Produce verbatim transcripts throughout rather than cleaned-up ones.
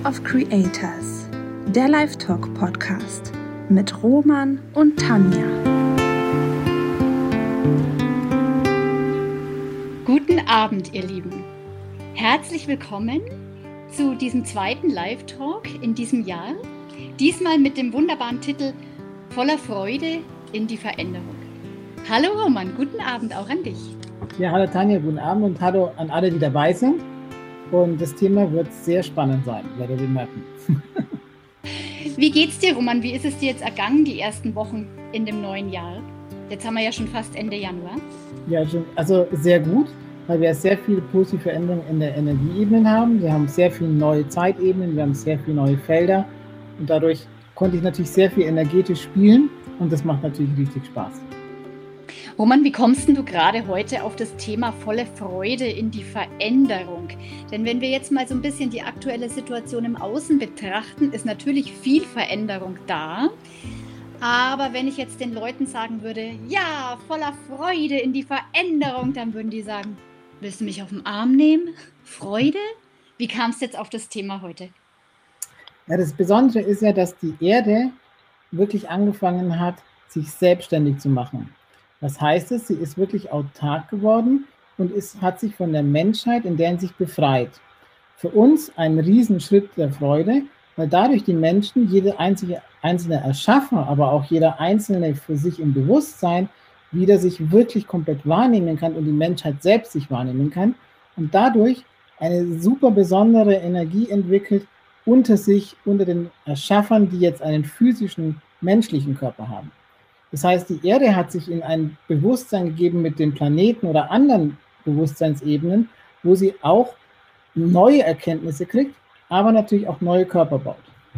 Life of Creators, der Live-Talk-Podcast mit Roman und Tanja. Guten Abend, ihr Lieben. Herzlich willkommen zu diesem zweiten Live-Talk in diesem Jahr. Diesmal mit dem wunderbaren Titel Voller Freude in die Veränderung. Hallo Roman, guten Abend auch an dich. Ja, hallo Tanja, guten Abend und hallo an alle, die dabei sind. Und das Thema wird sehr spannend sein, werdet ihr merken. Wie geht's dir, Roman? Wie ist es dir jetzt ergangen, die ersten Wochen in dem neuen Jahr? Jetzt haben wir ja schon fast Ende Januar. Ja, also sehr gut, weil wir sehr viele positive Veränderungen in der Energieebene haben. Wir haben sehr viele neue Zeitebenen, wir haben sehr viele neue Felder. Und dadurch konnte ich natürlich sehr viel energetisch spielen und das macht natürlich richtig Spaß. Roman, wie kommst denn du gerade heute auf das Thema volle Freude in die Veränderung? Denn wenn wir jetzt mal so ein bisschen die aktuelle Situation im Außen betrachten, ist natürlich viel Veränderung da. Aber wenn ich jetzt den Leuten sagen würde, ja, voller Freude in die Veränderung, dann würden die sagen, willst du mich auf den Arm nehmen? Freude? Wie kamst du jetzt auf das Thema heute? Ja, das Besondere ist ja, dass die Erde wirklich angefangen hat, sich selbstständig zu machen. Was heißt es? Sie ist wirklich autark geworden und ist, hat sich von der Menschheit in der Hinsicht befreit. Für uns ein Riesenschritt der Freude, weil dadurch die Menschen, jede einzige, einzelne Erschaffer, aber auch jeder Einzelne für sich im Bewusstsein wieder sich wirklich komplett wahrnehmen kann und die Menschheit selbst sich wahrnehmen kann und dadurch eine super besondere Energie entwickelt unter sich, unter den Erschaffern, die jetzt einen physischen, menschlichen Körper haben. Das heißt, die Erde hat sich in ein Bewusstsein gegeben mit den Planeten oder anderen Bewusstseinsebenen, wo sie auch neue Erkenntnisse kriegt, aber natürlich auch neue Körper baut.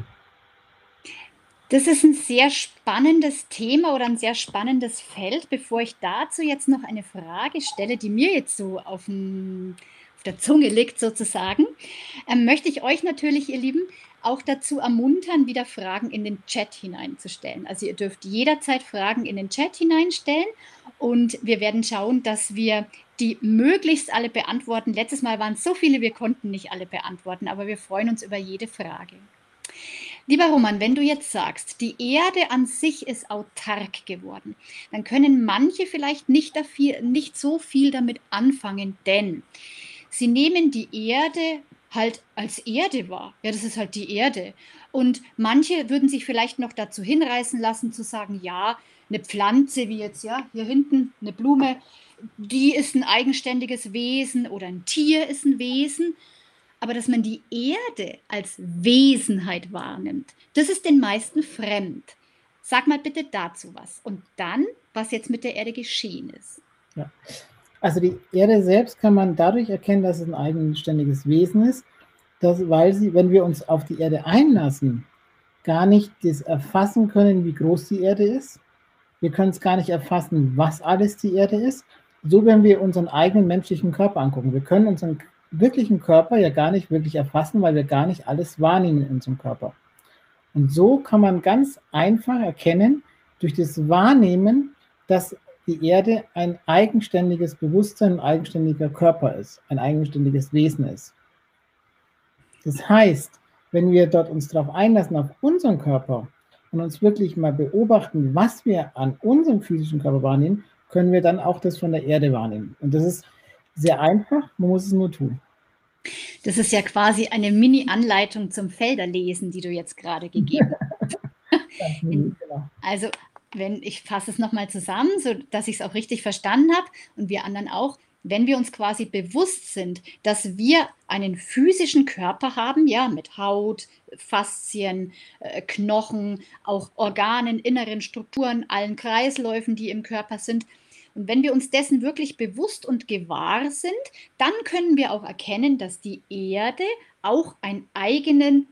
Das ist ein sehr spannendes Thema oder ein sehr spannendes Feld. Bevor ich dazu jetzt noch eine Frage stelle, die mir jetzt so auf, dem, auf der Zunge liegt sozusagen, ähm, möchte ich euch natürlich, ihr Lieben, auch dazu ermuntern, wieder Fragen in den Chat hineinzustellen. Also ihr dürft jederzeit Fragen in den Chat hineinstellen und wir werden schauen, dass wir die möglichst alle beantworten. Letztes Mal waren es so viele, wir konnten nicht alle beantworten, aber wir freuen uns über jede Frage. Lieber Roman, wenn du jetzt sagst, die Erde an sich ist autark geworden, dann können manche vielleicht nicht, dafür, nicht so viel damit anfangen, denn sie nehmen die Erde halt als Erde wahr. Ja, das ist halt die Erde. Und manche würden sich vielleicht noch dazu hinreißen lassen, zu sagen, ja, eine Pflanze wie jetzt, ja, hier hinten eine Blume, die ist ein eigenständiges Wesen oder ein Tier ist ein Wesen. Aber dass man die Erde als Wesenheit wahrnimmt, das ist den meisten fremd. Sag mal bitte dazu was. Und dann, was jetzt mit der Erde geschehen ist. Ja. Also die Erde selbst kann man dadurch erkennen, dass es ein eigenständiges Wesen ist, dass, weil sie, wenn wir uns auf die Erde einlassen, gar nicht das erfassen können, wie groß die Erde ist. Wir können es gar nicht erfassen, was alles die Erde ist. So, wenn wir unseren eigenen menschlichen Körper angucken. Wir können unseren wirklichen Körper ja gar nicht wirklich erfassen, weil wir gar nicht alles wahrnehmen in unserem Körper. Und so kann man ganz einfach erkennen, durch das Wahrnehmen, dass die Erde ein eigenständiges Bewusstsein, ein eigenständiger Körper ist, ein eigenständiges Wesen ist. Das heißt, wenn wir dort uns darauf einlassen, auf unseren Körper und uns wirklich mal beobachten, was wir an unserem physischen Körper wahrnehmen, können wir dann auch das von der Erde wahrnehmen. Und das ist sehr einfach, man muss es nur tun. Das ist ja quasi eine Mini-Anleitung zum Felderlesen, die du jetzt gerade gegeben hast. Genau. Also wenn ich fasse es nochmal zusammen, so dass ich es auch richtig verstanden habe und wir anderen auch, wenn wir uns quasi bewusst sind, dass wir einen physischen Körper haben, ja, mit Haut, Faszien, äh, Knochen, auch Organen, inneren Strukturen, allen Kreisläufen, die im Körper sind. Und wenn wir uns dessen wirklich bewusst und gewahr sind, dann können wir auch erkennen, dass die Erde auch einen eigenen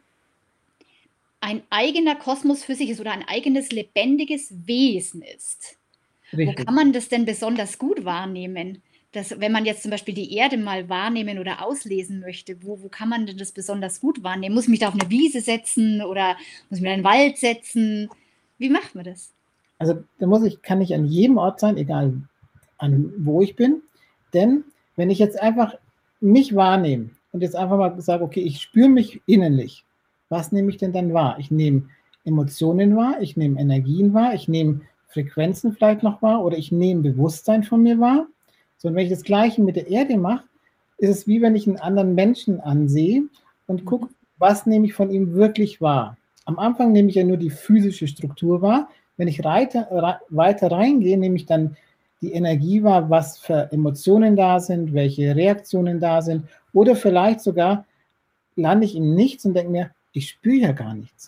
ein eigener Kosmos für sich ist oder ein eigenes lebendiges Wesen ist. Richtig. Wo kann man das denn besonders gut wahrnehmen? Das, wenn man jetzt zum Beispiel die Erde mal wahrnehmen oder auslesen möchte, wo, wo kann man denn das besonders gut wahrnehmen? Muss ich mich da auf eine Wiese setzen oder muss ich mich in einen Wald setzen? Wie macht man das? Also da muss ich, kann ich an jedem Ort sein, egal an wo ich bin. Denn wenn ich jetzt einfach mich wahrnehme und jetzt einfach mal sage, okay, ich spüre mich innerlich, was nehme ich denn dann wahr? Ich nehme Emotionen wahr, ich nehme Energien wahr, ich nehme Frequenzen vielleicht noch wahr oder ich nehme Bewusstsein von mir wahr. So, und wenn ich das Gleiche mit der Erde mache, ist es wie wenn ich einen anderen Menschen ansehe und gucke, was nehme ich von ihm wirklich wahr. Am Anfang nehme ich ja nur die physische Struktur wahr. Wenn ich weiter, weiter reingehe, nehme ich dann die Energie wahr, was für Emotionen da sind, welche Reaktionen da sind oder vielleicht sogar lande ich in nichts und denke mir, ich spüre ja gar nichts.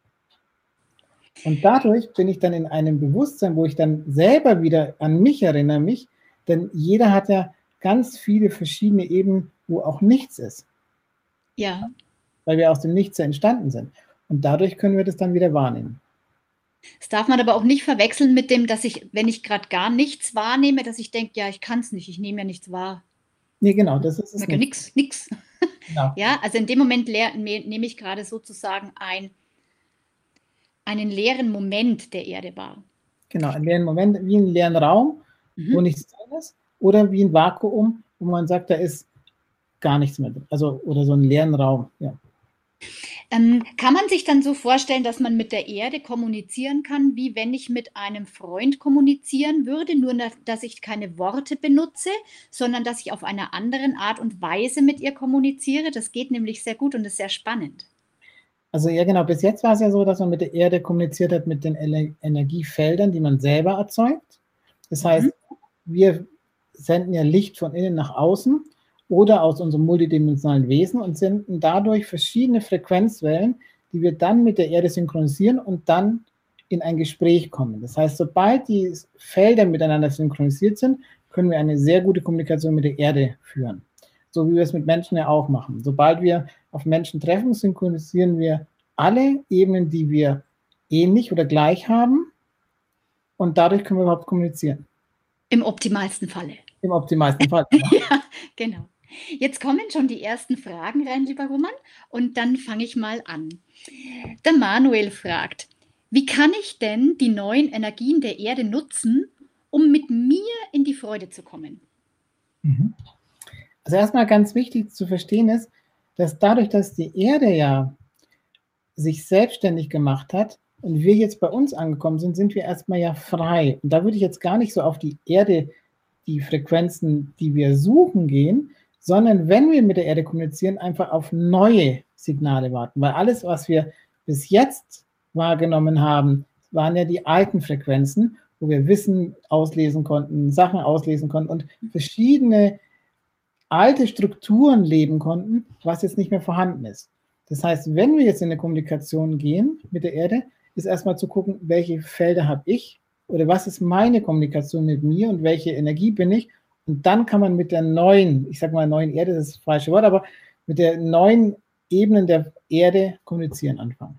Und dadurch bin ich dann in einem Bewusstsein, wo ich dann selber wieder an mich erinnere mich, denn jeder hat ja ganz viele verschiedene Ebenen, wo auch nichts ist. Ja. Weil wir aus dem Nichts entstanden sind. Und dadurch können wir das dann wieder wahrnehmen. Das darf man aber auch nicht verwechseln mit dem, dass ich, wenn ich gerade gar nichts wahrnehme, dass ich denke, ja, ich kann es nicht, ich nehme ja nichts wahr. Nee, genau, das ist es nicht. Nix, nix. Genau. Ja, also in dem Moment leer, nehme ich gerade sozusagen ein, einen leeren Moment der Erde wahr. Genau, einen leeren Moment, wie einen leeren Raum, mhm. wo nichts drin ist, oder wie ein Vakuum, wo man sagt, da ist gar nichts mehr drin. Also, oder so einen leeren Raum, ja. Ähm, kann man sich dann so vorstellen, dass man mit der Erde kommunizieren kann, wie wenn ich mit einem Freund kommunizieren würde, nur dass ich keine Worte benutze, sondern dass ich auf einer anderen Art und Weise mit ihr kommuniziere? Das geht nämlich sehr gut und ist sehr spannend. Also ja genau, bis jetzt war es ja so, dass man mit der Erde kommuniziert hat mit den Energiefeldern, die man selber erzeugt. Das heißt, mhm. wir senden ja Licht von innen nach außen oder aus unserem multidimensionalen Wesen und senden dadurch verschiedene Frequenzwellen, die wir dann mit der Erde synchronisieren und dann in ein Gespräch kommen. Das heißt, sobald die Felder miteinander synchronisiert sind, können wir eine sehr gute Kommunikation mit der Erde führen. So wie wir es mit Menschen ja auch machen. Sobald wir auf Menschen treffen, synchronisieren wir alle Ebenen, die wir ähnlich oder gleich haben und dadurch können wir überhaupt kommunizieren. Im optimalsten Falle. Im optimalsten Fall. Ja, genau. Jetzt kommen schon die ersten Fragen rein, lieber Roman, und dann fange ich mal an. Der Manuel fragt, wie kann ich denn die neuen Energien der Erde nutzen, um mit mir in die Freude zu kommen? Also erstmal ganz wichtig zu verstehen ist, dass dadurch, dass die Erde ja sich selbstständig gemacht hat und wir jetzt bei uns angekommen sind, sind wir erstmal ja frei. Und da würde ich jetzt gar nicht so auf die Erde, die Frequenzen, die wir suchen, gehen, sondern wenn wir mit der Erde kommunizieren, einfach auf neue Signale warten. Weil alles, was wir bis jetzt wahrgenommen haben, waren ja die alten Frequenzen, wo wir Wissen auslesen konnten, Sachen auslesen konnten und verschiedene alte Strukturen leben konnten, was jetzt nicht mehr vorhanden ist. Das heißt, wenn wir jetzt in eine Kommunikation gehen mit der Erde, ist erstmal zu gucken, welche Felder habe ich oder was ist meine Kommunikation mit mir und welche Energie bin ich. Und dann kann man mit der neuen, ich sage mal neuen Erde, das ist das falsche Wort, aber mit der neuen Ebenen der Erde kommunizieren anfangen.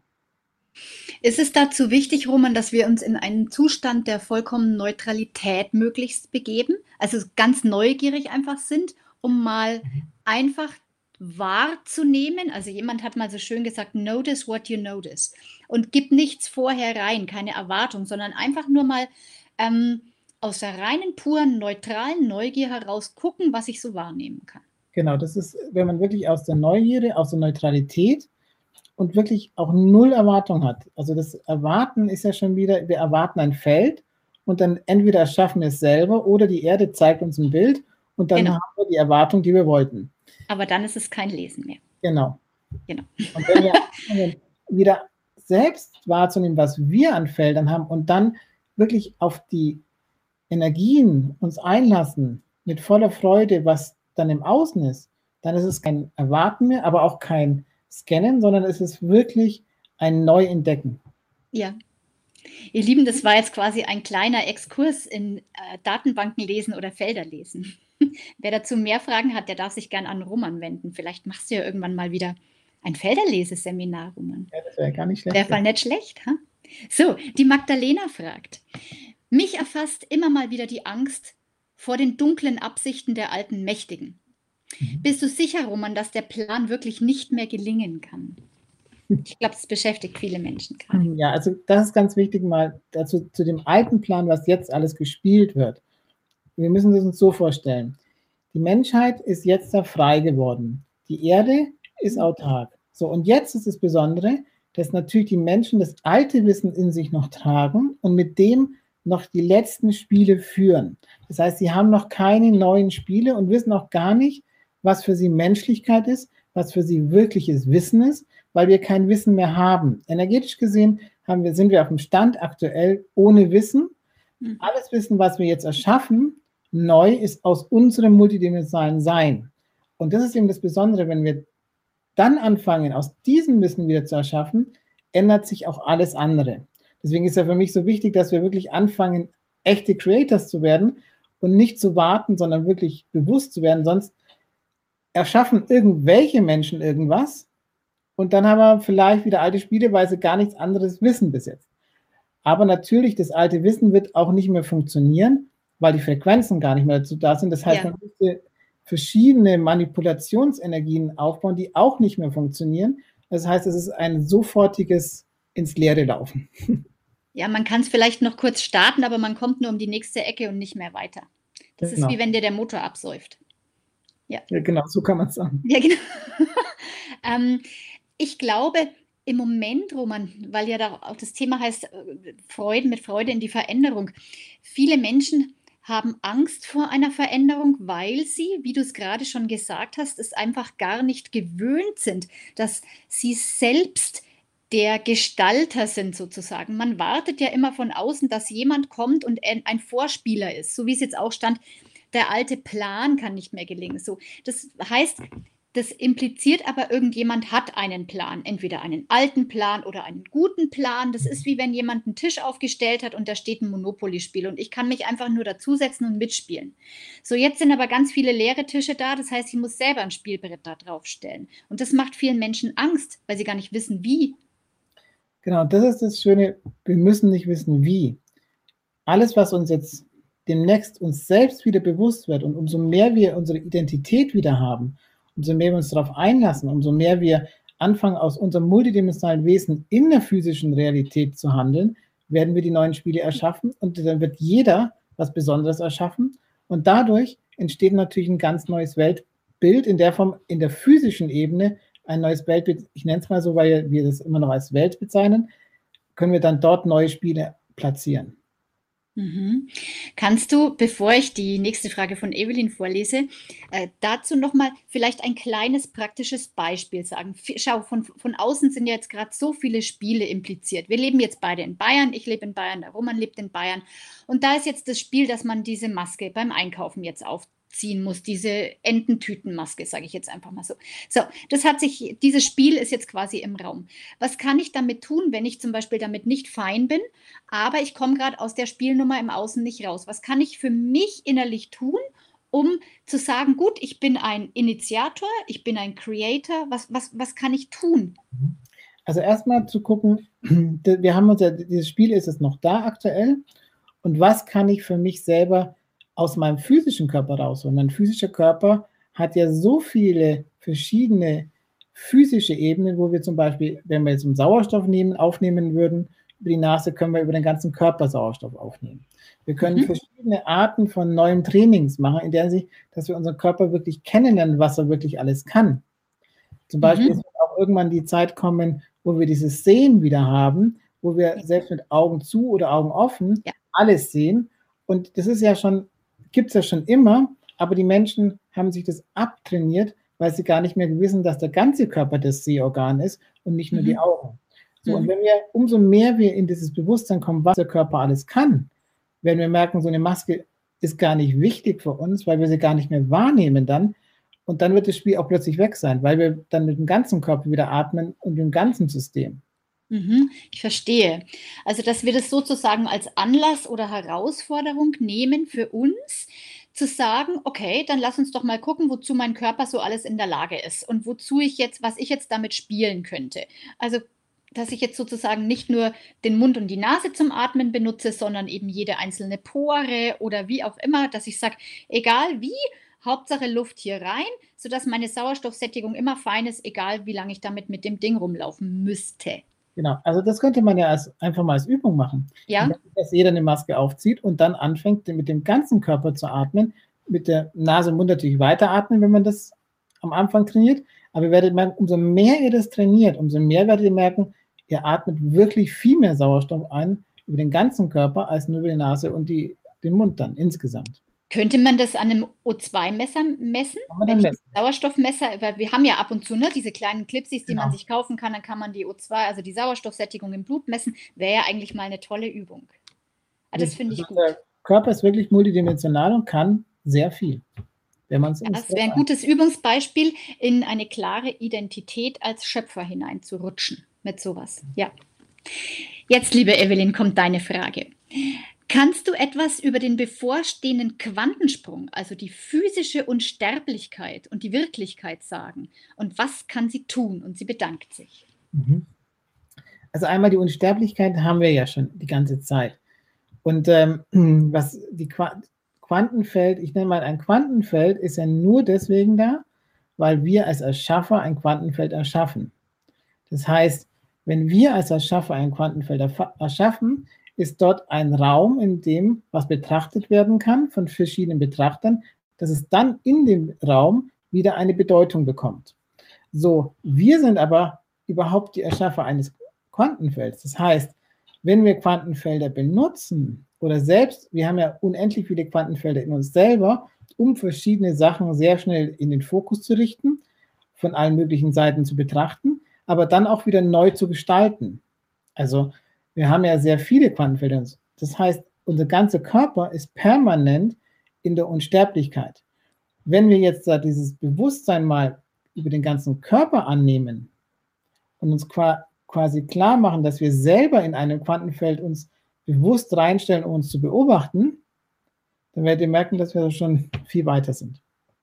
Ist es dazu wichtig, Roman, dass wir uns in einen Zustand der vollkommenen Neutralität möglichst begeben? Also ganz neugierig einfach sind, um mal mhm. einfach wahrzunehmen. Also jemand hat mal so schön gesagt, notice what you notice. Und gib nichts vorher rein, keine Erwartung, sondern einfach nur mal ähm, aus der reinen, puren, neutralen Neugier heraus gucken, was ich so wahrnehmen kann. Genau, das ist, wenn man wirklich aus der Neugierde, aus der Neutralität und wirklich auch null Erwartung hat. Also das Erwarten ist ja schon wieder, wir erwarten ein Feld und dann entweder erschaffen wir es selber oder die Erde zeigt uns ein Bild und dann genau. haben wir die Erwartung, die wir wollten. Aber dann ist es kein Lesen mehr. Genau. Genau. Und wenn wir wieder selbst wahrzunehmen, was wir an Feldern haben und dann wirklich auf die Energien uns einlassen, mit voller Freude, was dann im Außen ist, dann ist es kein Erwarten mehr, aber auch kein Scannen, sondern es ist wirklich ein Neuentdecken. Ja. Ihr Lieben, das war jetzt quasi ein kleiner Exkurs in äh, Datenbanken lesen oder Felder lesen. Wer dazu mehr Fragen hat, der darf sich gern an Roman wenden. Vielleicht machst du ja irgendwann mal wieder ein Felderleseseminar, Roman. Ja, das wäre gar nicht schlecht. Wäre voll nicht schlecht, ha? So, die Magdalena fragt, mich erfasst immer mal wieder die Angst vor den dunklen Absichten der alten Mächtigen. Mhm. Bist du sicher, Roman, dass der Plan wirklich nicht mehr gelingen kann? Ich glaube, das beschäftigt viele Menschen gerade. Ja, also das ist ganz wichtig mal dazu, zu dem alten Plan, was jetzt alles gespielt wird. Wir müssen es uns so vorstellen. Die Menschheit ist jetzt da frei geworden. Die Erde ist autark. So, und jetzt ist das Besondere, dass natürlich die Menschen das alte Wissen in sich noch tragen und mit dem noch die letzten Spiele führen. Das heißt, sie haben noch keine neuen Spiele und wissen auch gar nicht, was für sie Menschlichkeit ist, was für sie wirkliches Wissen ist, weil wir kein Wissen mehr haben. Energetisch gesehen haben wir, sind wir auf dem Stand aktuell ohne Wissen. Mhm. Alles Wissen, was wir jetzt erschaffen, neu, ist aus unserem multidimensionalen Sein. Und das ist eben das Besondere, wenn wir dann anfangen, aus diesem Wissen wieder zu erschaffen, ändert sich auch alles andere. Deswegen ist ja für mich so wichtig, dass wir wirklich anfangen, echte Creators zu werden und nicht zu warten, sondern wirklich bewusst zu werden. Sonst erschaffen irgendwelche Menschen irgendwas und dann haben wir vielleicht wieder alte Spiele, weil sie gar nichts anderes wissen bis jetzt. Aber natürlich, das alte Wissen wird auch nicht mehr funktionieren, weil die Frequenzen gar nicht mehr dazu da sind. Das heißt, ja. man müsste verschiedene Manipulationsenergien aufbauen, die auch nicht mehr funktionieren. Das heißt, es ist ein sofortiges ins Leere laufen. Ja, man kann es vielleicht noch kurz starten, aber man kommt nur um die nächste Ecke und nicht mehr weiter. Das genau. ist wie wenn dir der Motor absäuft. Ja, ja genau, so kann man es sagen. Ja, genau. ähm, ich glaube, im Moment, Roman, weil ja da auch das Thema heißt, Freude, mit Freude in die Veränderung. Viele Menschen haben Angst vor einer Veränderung, weil sie, wie du es gerade schon gesagt hast, es einfach gar nicht gewöhnt sind, dass sie selbst der Gestalter sind sozusagen. Man wartet ja immer von außen, dass jemand kommt und ein Vorspieler ist, so wie es jetzt auch stand, der alte Plan kann nicht mehr gelingen. So, das heißt, das impliziert aber, irgendjemand hat einen Plan, entweder einen alten Plan oder einen guten Plan. Das ist wie wenn jemand einen Tisch aufgestellt hat und da steht ein Monopoly-Spiel und ich kann mich einfach nur dazusetzen und mitspielen. So, jetzt sind aber ganz viele leere Tische da, das heißt, ich muss selber ein Spielbrett da drauf stellen. Und das macht vielen Menschen Angst, weil sie gar nicht wissen, wie. Genau, das ist das Schöne, wir müssen nicht wissen, wie. Alles, was uns jetzt demnächst uns selbst wieder bewusst wird und umso mehr wir unsere Identität wieder haben, umso mehr wir uns darauf einlassen, umso mehr wir anfangen, aus unserem multidimensionalen Wesen in der physischen Realität zu handeln, werden wir die neuen Spiele erschaffen und dann wird jeder was Besonderes erschaffen und dadurch entsteht natürlich ein ganz neues Weltbild, in der Form in der physischen Ebene ein neues Weltbild, ich nenne es mal so, weil wir das immer noch als Welt bezeichnen, können wir dann dort neue Spiele platzieren. Mhm. Kannst du, bevor ich die nächste Frage von Evelyn vorlese, äh, dazu nochmal vielleicht ein kleines praktisches Beispiel sagen? Schau, von, von außen sind ja jetzt gerade so viele Spiele impliziert. Wir leben jetzt beide in Bayern, ich lebe in Bayern, der Roman lebt in Bayern. Und da ist jetzt das Spiel, dass man diese Maske beim Einkaufen jetzt aufziehen muss, diese Ententütenmaske, sage ich jetzt einfach mal so. So, das hat sich, dieses Spiel ist jetzt quasi im Raum. Was kann ich damit tun, wenn ich zum Beispiel damit nicht fein bin, aber ich komme gerade aus der Spielnummer im Außen nicht raus? Was kann ich für mich innerlich tun, um zu sagen, gut, ich bin ein Initiator, ich bin ein Creator, was, was, was kann ich tun? Also erstmal zu gucken, wir haben uns ja, dieses Spiel ist es noch da aktuell und was kann ich für mich selber aus meinem physischen Körper raus? Und mein physischer Körper hat ja so viele verschiedene physische Ebenen, wo wir zum Beispiel, wenn wir jetzt einen Sauerstoff nehmen, aufnehmen würden, über die Nase können wir über den ganzen Körper Sauerstoff aufnehmen. Wir können mhm. verschiedene Arten von neuen Trainings machen, in der Sicht, dass wir unseren Körper wirklich kennenlernen, was er wirklich alles kann. Zum Beispiel mhm. wird auch irgendwann die Zeit kommen, wo wir dieses Sehen wieder haben, wo wir selbst mit Augen zu oder Augen offen ja. alles sehen. Und das ist ja schon, gibt es ja schon immer, aber die Menschen haben sich das abtrainiert, weil sie gar nicht mehr wissen, dass der ganze Körper das Sehorgan ist und nicht nur mhm. die Augen. So, mhm. Und wenn wir, umso mehr wir in dieses Bewusstsein kommen, was der Körper alles kann, werden wir merken, so eine Maske ist gar nicht wichtig für uns, weil wir sie gar nicht mehr wahrnehmen dann. Und dann wird das Spiel auch plötzlich weg sein, weil wir dann mit dem ganzen Körper wieder atmen und dem ganzen System. Mhm, ich verstehe. Also, dass wir das sozusagen als Anlass oder Herausforderung nehmen für uns, zu sagen, okay, dann lass uns doch mal gucken, wozu mein Körper so alles in der Lage ist und wozu ich jetzt, was ich jetzt damit spielen könnte. Also, dass ich jetzt sozusagen nicht nur den Mund und die Nase zum Atmen benutze, sondern eben jede einzelne Pore oder wie auch immer, dass ich sage, egal wie, Hauptsache Luft hier rein, sodass meine Sauerstoffsättigung immer fein ist, egal wie lange ich damit mit dem Ding rumlaufen müsste. Genau, also das könnte man ja als, einfach mal als Übung machen. Ja. Dass jeder eine Maske aufzieht und dann anfängt, mit dem ganzen Körper zu atmen, mit der Nase und Mund natürlich weiteratmen, wenn man das am Anfang trainiert, Aber ihr werdet merken, umso mehr ihr das trainiert, umso mehr werdet ihr merken, ihr atmet wirklich viel mehr Sauerstoff ein über den ganzen Körper als nur über die Nase und die, den Mund dann insgesamt. Könnte man das an einem O zwei Messer messen? Kann man Wenn dann ich messen. das Sauerstoffmesser, weil wir haben ja ab und zu ne, diese kleinen Clipsies, die Genau. man sich kaufen kann, dann kann man die O zwei, also die Sauerstoffsättigung im Blut messen. Wäre ja eigentlich mal eine tolle Übung. Ah, das finde ich Also gut. der Körper ist wirklich multidimensional und kann sehr viel, wenn man es Ja, das wäre ein gutes Übungsbeispiel, in eine klare Identität als Schöpfer hineinzurutschen mit sowas. Ja. Jetzt, liebe Evelyn, kommt deine Frage. Kannst du etwas über den bevorstehenden Quantensprung, also die physische Unsterblichkeit und die Wirklichkeit sagen? Und was kann sie tun? Und sie bedankt sich. Mhm. Also einmal die Unsterblichkeit haben wir ja schon die ganze Zeit. Und ähm, was die Qua Quantenfeld, ich nenne mal ein Quantenfeld, ist ja nur deswegen da, weil wir als Erschaffer ein Quantenfeld erschaffen. Das heißt, wenn wir als Erschaffer ein Quantenfeld erschaffen, ist dort ein Raum, in dem was betrachtet werden kann von verschiedenen Betrachtern, dass es dann in dem Raum wieder eine Bedeutung bekommt. So, wir sind aber überhaupt die Erschaffer eines Quantenfelds. Das heißt, wenn wir Quantenfelder benutzen oder selbst, wir haben ja unendlich viele Quantenfelder in uns selber, um verschiedene Sachen sehr schnell in den Fokus zu richten, von allen möglichen Seiten zu betrachten, aber dann auch wieder neu zu gestalten. Also wir haben ja sehr viele Quantenfelder. Das heißt, unser ganzer Körper ist permanent in der Unsterblichkeit. Wenn wir jetzt da dieses Bewusstsein mal über den ganzen Körper annehmen und uns quasi klar machen, dass wir selber in einem Quantenfeld uns bewusst reinstellen, um uns zu beobachten, dann werdet ihr merken, dass wir schon viel weiter sind.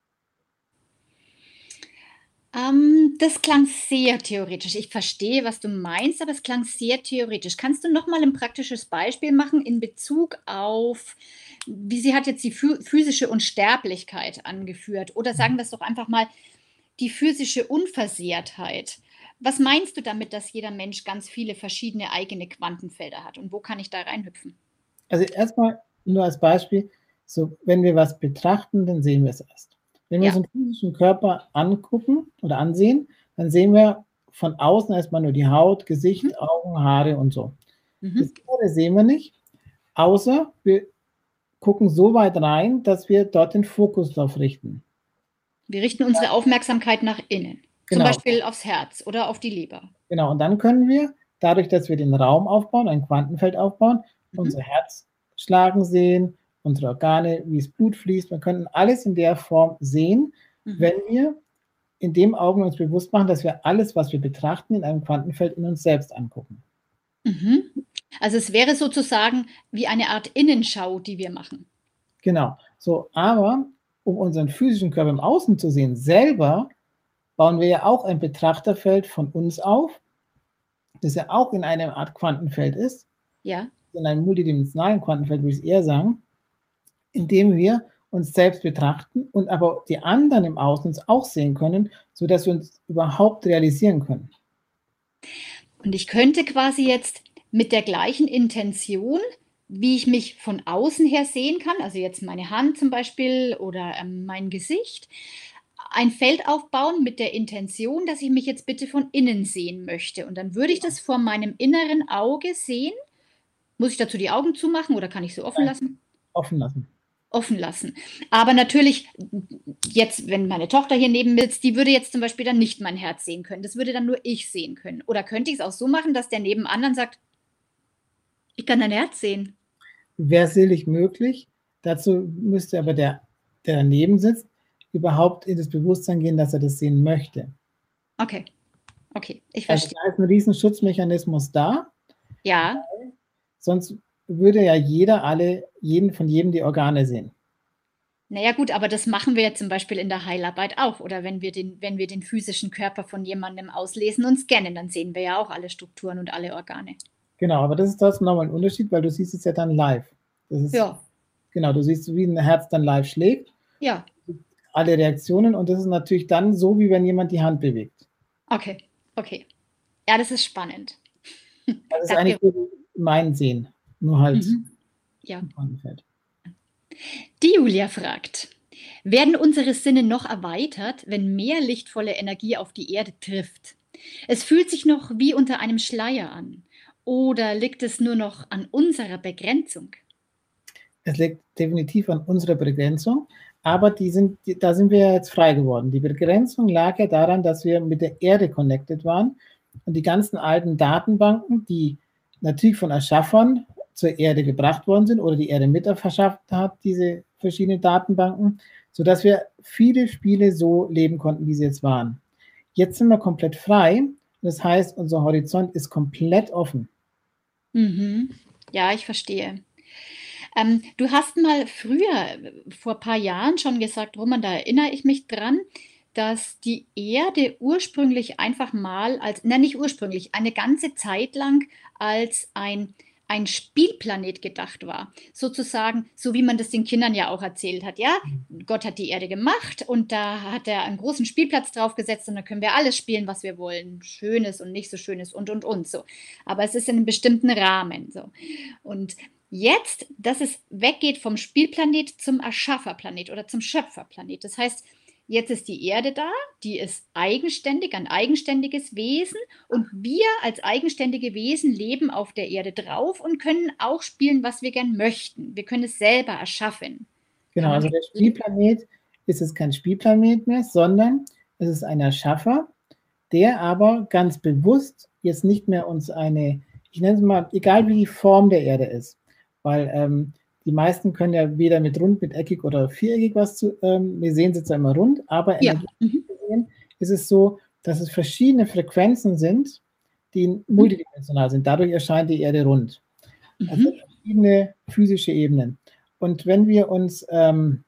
Ähm, das klang sehr theoretisch. Ich verstehe, was du meinst, aber es klang sehr theoretisch. Kannst du noch mal ein praktisches Beispiel machen in Bezug auf, wie sie hat jetzt die physische Unsterblichkeit angeführt, oder sagen wir es doch einfach mal, die physische Unversehrtheit. Was meinst du damit, dass jeder Mensch ganz viele verschiedene eigene Quantenfelder hat? Und wo kann ich da reinhüpfen? Also erstmal nur als Beispiel, so wenn wir was betrachten, dann sehen wir es erst. Wenn wir Ja. uns den physischen Körper angucken oder ansehen, dann sehen wir von außen erstmal nur die Haut, Gesicht, Mhm. Augen, Haare und so. Mhm. Das andere sehen wir nicht, außer wir gucken so weit rein, dass wir dort den Fokus drauf richten. Wir richten unsere Aufmerksamkeit nach innen. Genau. Zum Beispiel aufs Herz oder auf die Leber. Genau, und dann können wir, dadurch, dass wir den Raum aufbauen, ein Quantenfeld aufbauen, Mhm. unser Herz schlagen sehen, unsere Organe, wie es Blut fließt. Wir können alles in der Form sehen, Mhm. wenn wir in dem Augen uns bewusst machen, dass wir alles, was wir betrachten, in einem Quantenfeld in uns selbst angucken. Mhm. Also es wäre sozusagen wie eine Art Innenschau, die wir machen. Genau. So, aber um unseren physischen Körper im Außen zu sehen, selber bauen wir ja auch ein Betrachterfeld von uns auf, das ja auch in einer Art Quantenfeld ist, Ja. in einem multidimensionalen Quantenfeld, würde ich eher sagen, indem wir uns selbst betrachten und aber die anderen im Außen uns auch sehen können, sodass wir uns überhaupt realisieren können. Und ich könnte quasi jetzt mit der gleichen Intention, wie ich mich von außen her sehen kann, also jetzt meine Hand zum Beispiel oder ähm, mein Gesicht, ein Feld aufbauen mit der Intention, dass ich mich jetzt bitte von innen sehen möchte. Und dann würde ich das vor meinem inneren Auge sehen. Muss ich dazu die Augen zumachen oder kann ich sie offen Nein. lassen? Offen lassen. Offen lassen. Aber natürlich, jetzt, wenn meine Tochter hier neben mir sitzt, die würde jetzt zum Beispiel dann nicht mein Herz sehen können. Das würde dann nur ich sehen können. Oder könnte ich es auch so machen, dass der nebenan dann sagt, ich kann dein Herz sehen. Wäre sicherlich möglich. Dazu müsste aber der, der daneben sitzt, überhaupt in das Bewusstsein gehen, dass er das sehen möchte. Okay, okay, ich Also verstehe. da ist ein riesen Schutzmechanismus da, Ja, sonst würde ja jeder alle, jeden von jedem die Organe sehen. naja gut, aber das machen wir ja zum Beispiel in der Heilarbeit auch. Oder wenn wir den, wenn wir den physischen Körper von jemandem auslesen und scannen, dann sehen wir ja auch alle Strukturen und alle Organe. Genau, aber das ist trotzdem nochmal ein Unterschied, weil du siehst es ja dann live. Das ist, Ja, genau, du siehst, wie ein Herz dann live schlägt, ja, alle Reaktionen, und das ist natürlich dann so, wie wenn jemand die Hand bewegt. okay, okay. Ja, das ist spannend. Das ist Danke. eigentlich so mein Sehen, nur halt Mhm. Ja. im Quantenfeld. Die Julia fragt, Werden unsere Sinne noch erweitert, wenn mehr lichtvolle Energie auf die Erde trifft? Es fühlt sich noch wie unter einem Schleier an. Oder liegt es nur noch an unserer Begrenzung? Es liegt definitiv an unserer Begrenzung, aber die sind, die, da sind wir ja jetzt frei geworden. Die Begrenzung lag ja daran, dass wir mit der Erde connected waren und die ganzen alten Datenbanken, die natürlich von Erschaffern zur Erde gebracht worden sind oder die Erde mit verschafft hat, diese verschiedenen Datenbanken, sodass wir viele Spiele so leben konnten, wie sie jetzt waren. Jetzt sind wir komplett frei, das heißt, unser Horizont ist komplett offen. Mhm. Ja, ich verstehe. Ähm, du hast mal früher, vor ein paar Jahren schon gesagt, Roman, da erinnere ich mich dran, dass die Erde ursprünglich einfach mal als, nein, nicht ursprünglich, eine ganze Zeit lang als ein, ein Spielplanet gedacht war. Sozusagen, so wie man das den Kindern ja auch erzählt hat. Ja, Gott hat die Erde gemacht und da hat er einen großen Spielplatz draufgesetzt und da können wir alles spielen, was wir wollen. Schönes und nicht so Schönes und, und, und so. Aber es ist in einem bestimmten Rahmen so. Und jetzt, dass es weggeht vom Spielplanet zum Erschafferplanet oder zum Schöpferplanet. Das heißt, jetzt ist die Erde da, die ist eigenständig, ein eigenständiges Wesen und wir als eigenständige Wesen leben auf der Erde drauf und können auch spielen, was wir gern möchten. Wir können es selber erschaffen. Genau, also der Spielplanet ist es kein Spielplanet mehr, sondern es ist ein Erschaffer, der aber ganz bewusst jetzt nicht mehr uns eine, ich nenne es mal, egal wie die Form der Erde ist, weil ähm, die meisten können ja weder mit rund, mit eckig oder viereckig was zu, ähm, wir sehen es jetzt immer rund, aber Ja. energetisch gesehen ist es so, dass es verschiedene Frequenzen sind, die multidimensional sind. Dadurch erscheint die Erde rund. Also Mhm. verschiedene physische Ebenen. Und wenn wir uns ähm,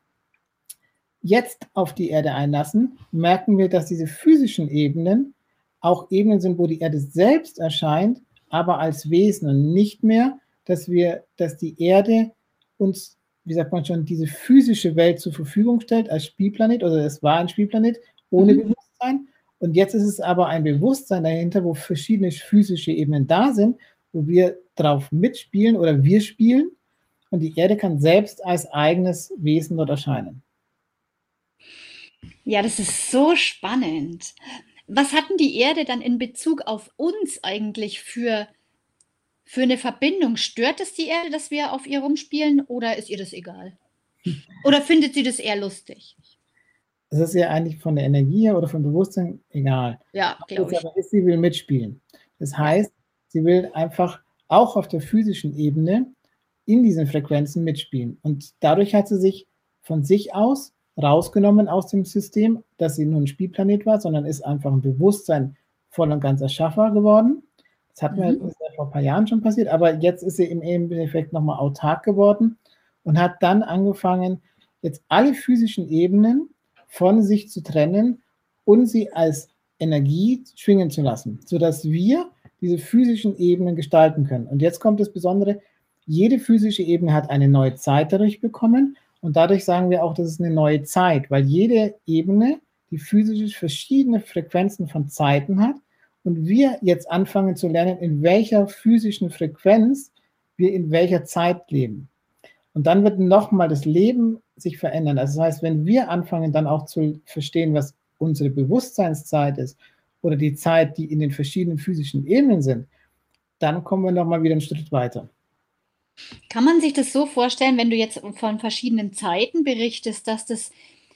jetzt auf die Erde einlassen, merken wir, dass diese physischen Ebenen auch Ebenen sind, wo die Erde selbst erscheint, aber als Wesen und nicht mehr, dass wir, dass die Erde uns, wie sagt man schon, diese physische Welt zur Verfügung stellt als Spielplanet, oder es war ein Spielplanet ohne Mhm. Bewusstsein. Und jetzt ist es aber ein Bewusstsein dahinter, wo verschiedene physische Ebenen da sind, wo wir drauf mitspielen oder wir spielen. Und die Erde kann selbst als eigenes Wesen dort erscheinen. Ja, das ist so spannend. Was hat denn die Erde dann in Bezug auf uns eigentlich für, für eine Verbindung? Stört es die Erde, dass wir auf ihr rumspielen oder ist ihr das egal? Oder findet sie das eher lustig? Das ist ja eigentlich von der Energie oder vom Bewusstsein egal. Ja, glaube ich. Aber ist, sie will mitspielen. Das heißt, sie will einfach auch auf der physischen Ebene in diesen Frequenzen mitspielen. Und dadurch hat sie sich von sich aus rausgenommen aus dem System, dass sie nur ein Spielplanet war, sondern ist einfach ein Bewusstsein voll und ganz Erschaffer geworden. Das hat mir Mhm. ja vor ein paar Jahren schon passiert, aber jetzt ist sie im Endeffekt nochmal autark geworden und hat dann angefangen, jetzt alle physischen Ebenen von sich zu trennen und sie als Energie schwingen zu lassen, sodass wir diese physischen Ebenen gestalten können. Und jetzt kommt das Besondere, jede physische Ebene hat eine neue Zeit dadurch bekommen und dadurch sagen wir auch, das ist eine neue Zeit, weil jede Ebene, die physisch verschiedene Frequenzen von Zeiten hat und wir jetzt anfangen zu lernen, in welcher physischen Frequenz wir in welcher Zeit leben. Und dann wird nochmal das Leben sich verändern. Also das heißt, wenn wir anfangen dann auch zu verstehen, was unsere Bewusstseinszeit ist oder die Zeit, die in den verschiedenen physischen Ebenen sind, dann kommen wir nochmal wieder einen Schritt weiter. Kann man sich das so vorstellen, wenn du jetzt von verschiedenen Zeiten berichtest, dass das,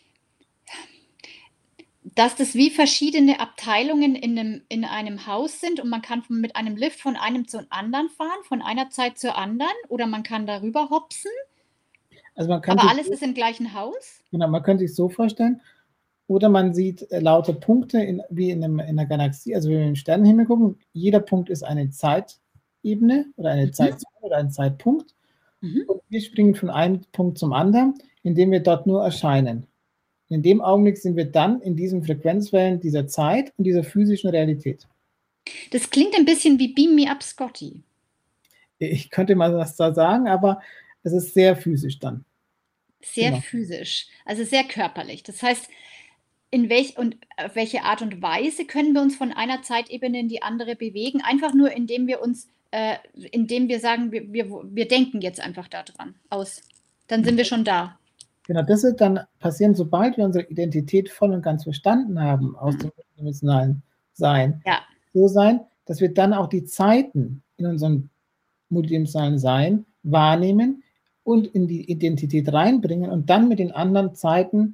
dass das wie verschiedene Abteilungen in einem, in einem Haus sind und man kann mit einem Lift von einem zum anderen fahren, von einer Zeit zur anderen oder man kann darüber hopsen? Also man kann Aber sich, alles ist im gleichen Haus? genau, man könnte sich so vorstellen, oder man sieht äh, lauter Punkte in, wie in, einem, in einer Galaxie, also wenn wir in den Sternenhimmel gucken, jeder Punkt ist eine Zeitebene oder eine Mhm. Zeitzone oder ein Zeitpunkt. Mhm. Und wir springen von einem Punkt zum anderen, indem wir dort nur erscheinen. In dem Augenblick sind wir dann in diesen Frequenzwellen dieser Zeit und dieser physischen Realität. Das klingt ein bisschen wie Beam Me Up, Scotty. Ich könnte mal was da sagen, aber es ist sehr physisch dann. Sehr Genau. physisch, also sehr körperlich. Das heißt, in welch und auf welche Art und Weise können wir uns von einer Zeitebene in die andere bewegen? Einfach nur, indem wir uns, äh, indem wir sagen, wir, wir, wir denken jetzt einfach daran aus. Dann sind wir schon da. Genau, das wird dann passieren, sobald wir unsere Identität voll und ganz verstanden haben aus dem multidimensionalen Sein. Ja. So sein, dass wir dann auch die Zeiten in unserem multidimensionalen Sein wahrnehmen und in die Identität reinbringen und dann mit den anderen Zeiten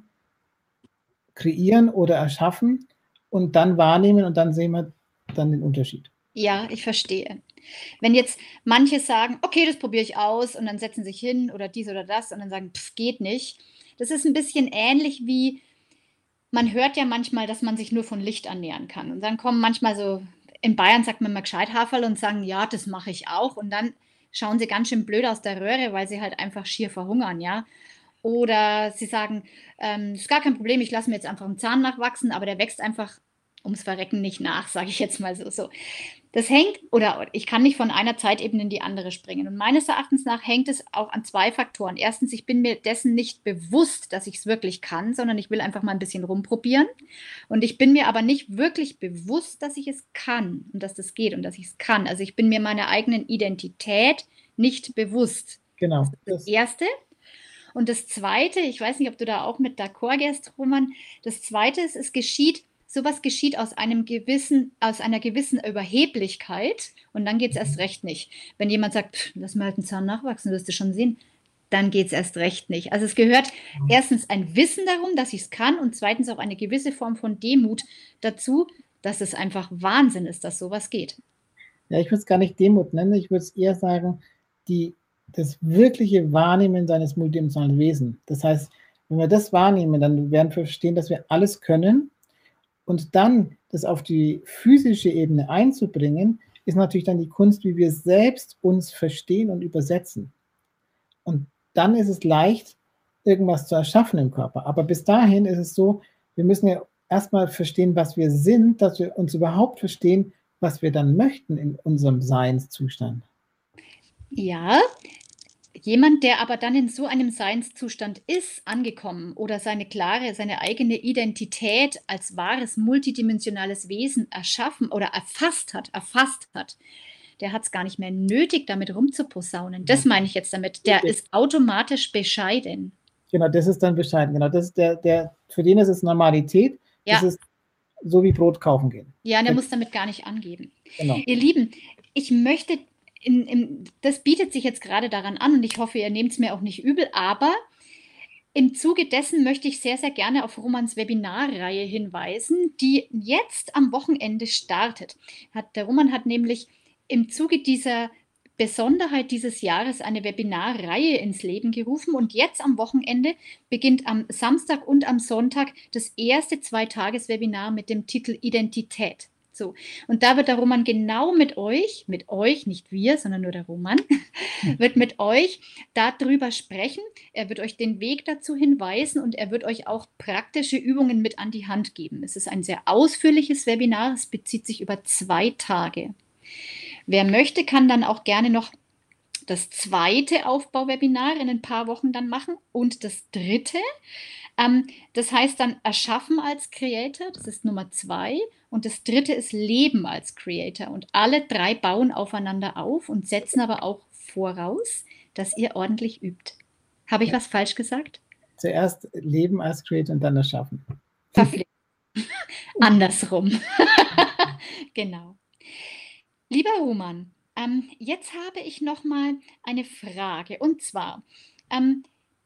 kreieren oder erschaffen und dann wahrnehmen und dann sehen wir dann den Unterschied. Ja, ich verstehe. Wenn jetzt manche sagen, okay, das probiere ich aus und dann setzen sich hin oder dies oder das und dann sagen, pff, geht nicht. Das ist ein bisschen ähnlich wie, man hört ja manchmal, dass man sich nur von Licht ernähren kann. Und dann kommen manchmal so, in Bayern sagt man mal gescheit Haferl und sagen, ja, das mache ich auch. Und dann schauen sie ganz schön blöd aus der Röhre, weil sie halt einfach schier verhungern, ja. Oder sie sagen, ähm, ist gar kein Problem, ich lasse mir jetzt einfach einen Zahn nachwachsen, aber der wächst einfach ums Verrecken nicht nach, sage ich jetzt mal so. so. Das hängt, oder ich kann nicht von einer Zeitebene in die andere springen. Und meines Erachtens nach hängt es auch an zwei Faktoren. Erstens, ich bin mir dessen nicht bewusst, dass ich es wirklich kann, sondern ich will einfach mal ein bisschen rumprobieren. Und ich bin mir aber nicht wirklich bewusst, dass ich es kann und dass das geht und dass ich es kann. Also ich bin mir meiner eigenen Identität nicht bewusst. Genau. Das ist das Erste. Und das Zweite, ich weiß nicht, ob du da auch mit d'accord gehst, Roman, das Zweite ist, es geschieht, sowas geschieht aus einem gewissen, aus einer gewissen Überheblichkeit und dann geht es erst recht nicht. Wenn jemand sagt, pff, lass mir halt einen Zahn nachwachsen, wirst du schon sehen, dann geht es erst recht nicht. Also es gehört erstens ein Wissen darum, dass ich es kann und zweitens auch eine gewisse Form von Demut dazu, dass es einfach Wahnsinn ist, dass sowas geht. Ja, ich würde es gar nicht Demut nennen, ich würde es eher sagen, die, das wirkliche Wahrnehmen seines multidimensionalen Wesens. Das heißt, wenn wir das wahrnehmen, dann werden wir verstehen, dass wir alles können. Und dann das auf die physische Ebene einzubringen, ist natürlich dann die Kunst, wie wir selbst uns verstehen und übersetzen. Und dann ist es leicht, irgendwas zu erschaffen im Körper. Aber bis dahin ist es so, wir müssen ja erstmal verstehen, was wir sind, dass wir uns überhaupt verstehen, was wir dann möchten in unserem Seinszustand. Ja, jemand, der aber dann in so einem Seinszustand ist, angekommen oder seine klare, seine eigene Identität als wahres multidimensionales Wesen erschaffen oder erfasst hat, erfasst hat, der hat es gar nicht mehr nötig, damit rumzuposaunen. Das meine ich jetzt damit. Der ist automatisch bescheiden. Genau, das ist dann bescheiden. Genau, das ist der, der, für den ist es Normalität. Ja. Das ist so wie Brot kaufen gehen. Ja, der muss damit gar nicht angeben. Genau. Ihr Lieben, ich möchte In, in, das bietet sich jetzt gerade daran an und ich hoffe, ihr nehmt es mir auch nicht übel, aber im Zuge dessen möchte ich sehr, sehr gerne auf Romans Webinarreihe hinweisen, die jetzt am Wochenende startet. Hat, der Roman hat nämlich im Zuge dieser Besonderheit dieses Jahres eine Webinarreihe ins Leben gerufen und jetzt am Wochenende beginnt am Samstag und am Sonntag das erste Zwei-Tages-Webinar mit dem Titel Identität. So, und da wird der Roman genau mit euch, mit euch, nicht wir, sondern nur der Roman, wird mit euch darüber sprechen. Er wird euch den Weg dazu hinweisen und er wird euch auch praktische Übungen mit an die Hand geben. Es ist ein sehr ausführliches Webinar, es bezieht sich über zwei Tage. Wer möchte, kann dann auch gerne noch das zweite Aufbauwebinar in ein paar Wochen dann machen und das dritte. Ähm, das heißt dann Erschaffen als Creator, das ist Nummer zwei. Und das dritte ist Leben als Creator. Und alle drei bauen aufeinander auf und setzen aber auch voraus, dass ihr ordentlich übt. Habe ich was falsch gesagt? Zuerst Leben als Creator und dann erschaffen. Verpflichtet. Andersrum. Genau. Lieber Roman, ähm, jetzt habe ich noch mal eine Frage. Und zwar, ähm,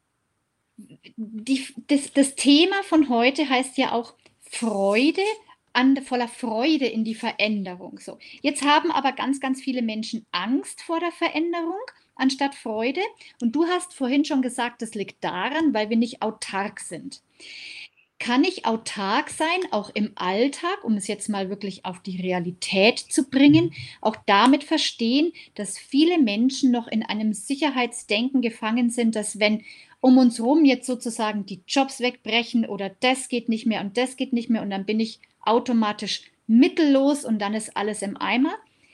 die, das, das Thema von heute heißt ja auch Freude, an, voller Freude in die Veränderung. So. Jetzt haben aber ganz, ganz viele Menschen Angst vor der Veränderung anstatt Freude. Und du hast vorhin schon gesagt, das liegt daran, weil wir nicht autark sind. Kann ich autark sein, auch im Alltag, um es jetzt mal wirklich auf die Realität zu bringen, auch damit verstehen, dass viele Menschen noch in einem Sicherheitsdenken gefangen sind, dass wenn um uns rum jetzt sozusagen die Jobs wegbrechen oder das geht nicht mehr und das geht nicht mehr und dann bin ich automatisch mittellos und dann ist alles im Eimer.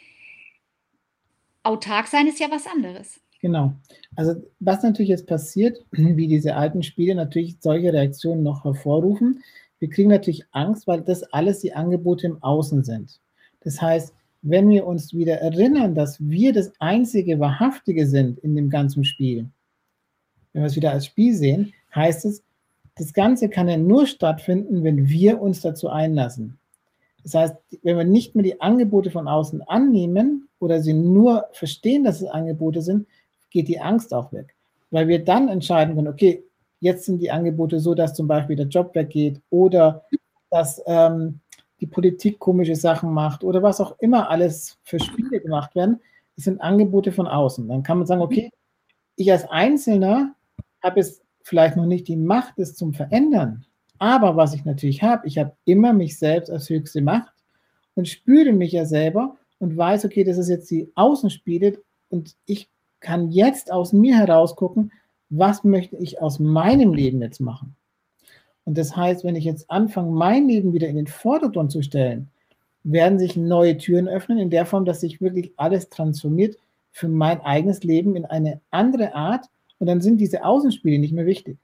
Autark sein ist ja was anderes. Genau. Also was natürlich jetzt passiert, wie diese alten Spiele natürlich solche Reaktionen noch hervorrufen, wir kriegen natürlich Angst, weil das alles die Angebote im Außen sind. Das heißt, wenn wir uns wieder erinnern, dass wir das einzige Wahrhaftige sind in dem ganzen Spiel, wenn wir es wieder als Spiel sehen, heißt es, das Ganze kann ja nur stattfinden, wenn wir uns dazu einlassen. Das heißt, wenn wir nicht mehr die Angebote von außen annehmen oder sie nur verstehen, dass es Angebote sind, geht die Angst auch weg. Weil wir dann entscheiden können, okay, jetzt sind die Angebote so, dass zum Beispiel der Job weggeht oder dass ähm, die Politik komische Sachen macht oder was auch immer alles für Spiele gemacht werden. Das sind Angebote von außen. Dann kann man sagen, okay, ich als Einzelner habe jetzt vielleicht noch nicht die Macht, es zu verändern. Aber was ich natürlich habe, ich habe immer mich selbst als höchste Macht und spüre mich ja selber und weiß, okay, das ist jetzt die Außenspiele und ich kann jetzt aus mir heraus gucken, was möchte ich aus meinem Leben jetzt machen. Und das heißt, wenn ich jetzt anfange, mein Leben wieder in den Vordergrund zu stellen, werden sich neue Türen öffnen, in der Form, dass sich wirklich alles transformiert für mein eigenes Leben in eine andere Art und dann sind diese Außenspiele nicht mehr wichtig.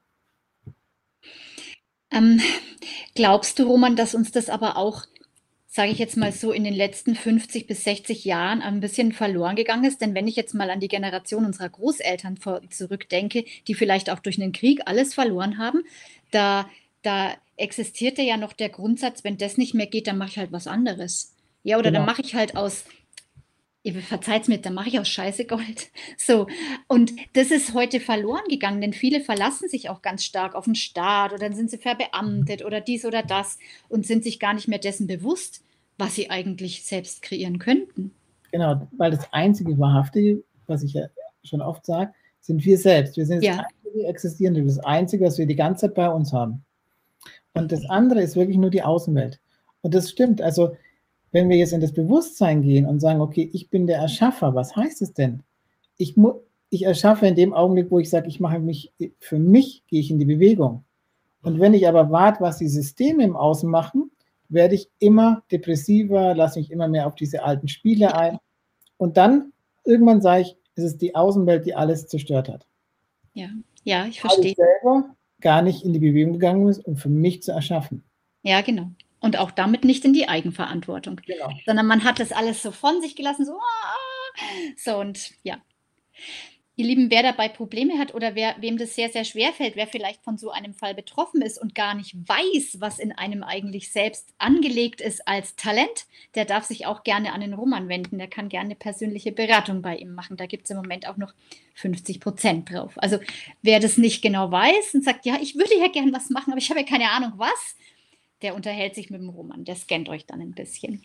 Ähm, glaubst du, Roman, dass uns das aber auch, sage ich jetzt mal so, in den letzten fünfzig bis sechzig Jahren ein bisschen verloren gegangen ist? Denn wenn ich jetzt mal an die Generation unserer Großeltern vor, zurückdenke, die vielleicht auch durch einen Krieg alles verloren haben, da, da existierte ja noch der Grundsatz, wenn das nicht mehr geht, dann mache ich halt was anderes. Ja, oder genau. Dann mache ich halt aus, ihr verzeiht's mir, dann mache ich aus Scheiße Gold. So, und das ist heute verloren gegangen, denn viele verlassen sich auch ganz stark auf den Staat oder dann sind sie verbeamtet oder dies oder das und sind sich gar nicht mehr dessen bewusst, was sie eigentlich selbst kreieren könnten. Genau, weil das einzige Wahrhaftige, was ich ja schon oft sage, sind wir selbst. Wir sind das ja. einzige Existierende, das Einzige, was wir die ganze Zeit bei uns haben. Und das andere ist wirklich nur die Außenwelt. Und das stimmt, also wenn wir jetzt in das Bewusstsein gehen und sagen, okay, ich bin der Erschaffer, was heißt es denn? Ich, ich erschaffe in dem Augenblick, wo ich sage, ich mache mich, für mich gehe ich in die Bewegung. Und wenn ich aber warte, was die Systeme im Außen machen, werde ich immer depressiver, lasse mich immer mehr auf diese alten Spiele ein. Und dann, irgendwann sage ich, es ist die Außenwelt, die alles zerstört hat. Ja, ja, ich verstehe. Weil ich selber gar nicht in die Bewegung gegangen ist, um für mich zu erschaffen. Ja, genau. Und auch damit nicht in die Eigenverantwortung. Genau. Sondern man hat das alles so von sich gelassen, so, so und ja. Ihr Lieben, wer dabei Probleme hat oder wer, wem das sehr, sehr schwer fällt, wer vielleicht von so einem Fall betroffen ist und gar nicht weiß, was in einem eigentlich selbst angelegt ist als Talent, der darf sich auch gerne an den Roman wenden. Der kann gerne eine persönliche Beratung bei ihm machen. Da gibt es im Moment auch noch fünfzig Prozent drauf. Also wer das nicht genau weiß und sagt, ja, ich würde ja gern was machen, aber ich habe ja keine Ahnung was, der unterhält sich mit dem Roman. Der scannt euch dann ein bisschen.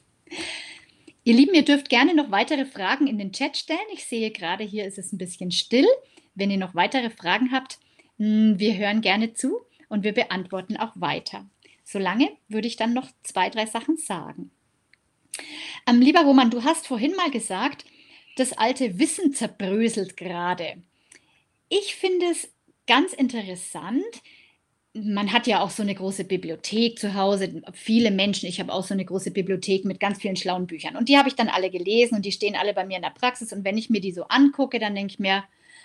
Ihr Lieben, ihr dürft gerne noch weitere Fragen in den Chat stellen. Ich sehe gerade, hier ist es ein bisschen still. Wenn ihr noch weitere Fragen habt, wir hören gerne zu und wir beantworten auch weiter. Solange würde ich dann noch zwei, drei Sachen sagen. Ähm, lieber Roman, du hast vorhin mal gesagt, das alte Wissen zerbröselt gerade. Ich finde es ganz interessant. Man hat ja auch so eine große Bibliothek zu Hause, viele Menschen, ich habe auch so eine große Bibliothek mit ganz vielen schlauen Büchern und die habe ich dann alle gelesen und die stehen alle bei mir in der Praxis und wenn ich mir die so angucke, dann denke ich mir,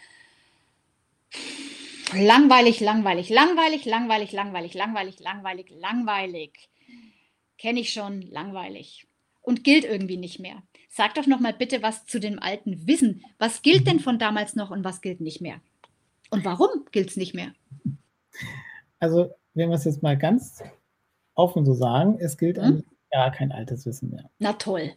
langweilig, langweilig, langweilig, langweilig, langweilig, langweilig, langweilig, langweilig, kenne ich schon, langweilig und gilt irgendwie nicht mehr. Sag doch noch mal bitte was zu dem alten Wissen. Was gilt denn von damals noch und was gilt nicht mehr? Und warum gilt es nicht mehr? Also, wenn wir es jetzt mal ganz offen so sagen, es gilt hm? gar kein altes Wissen mehr. Na toll.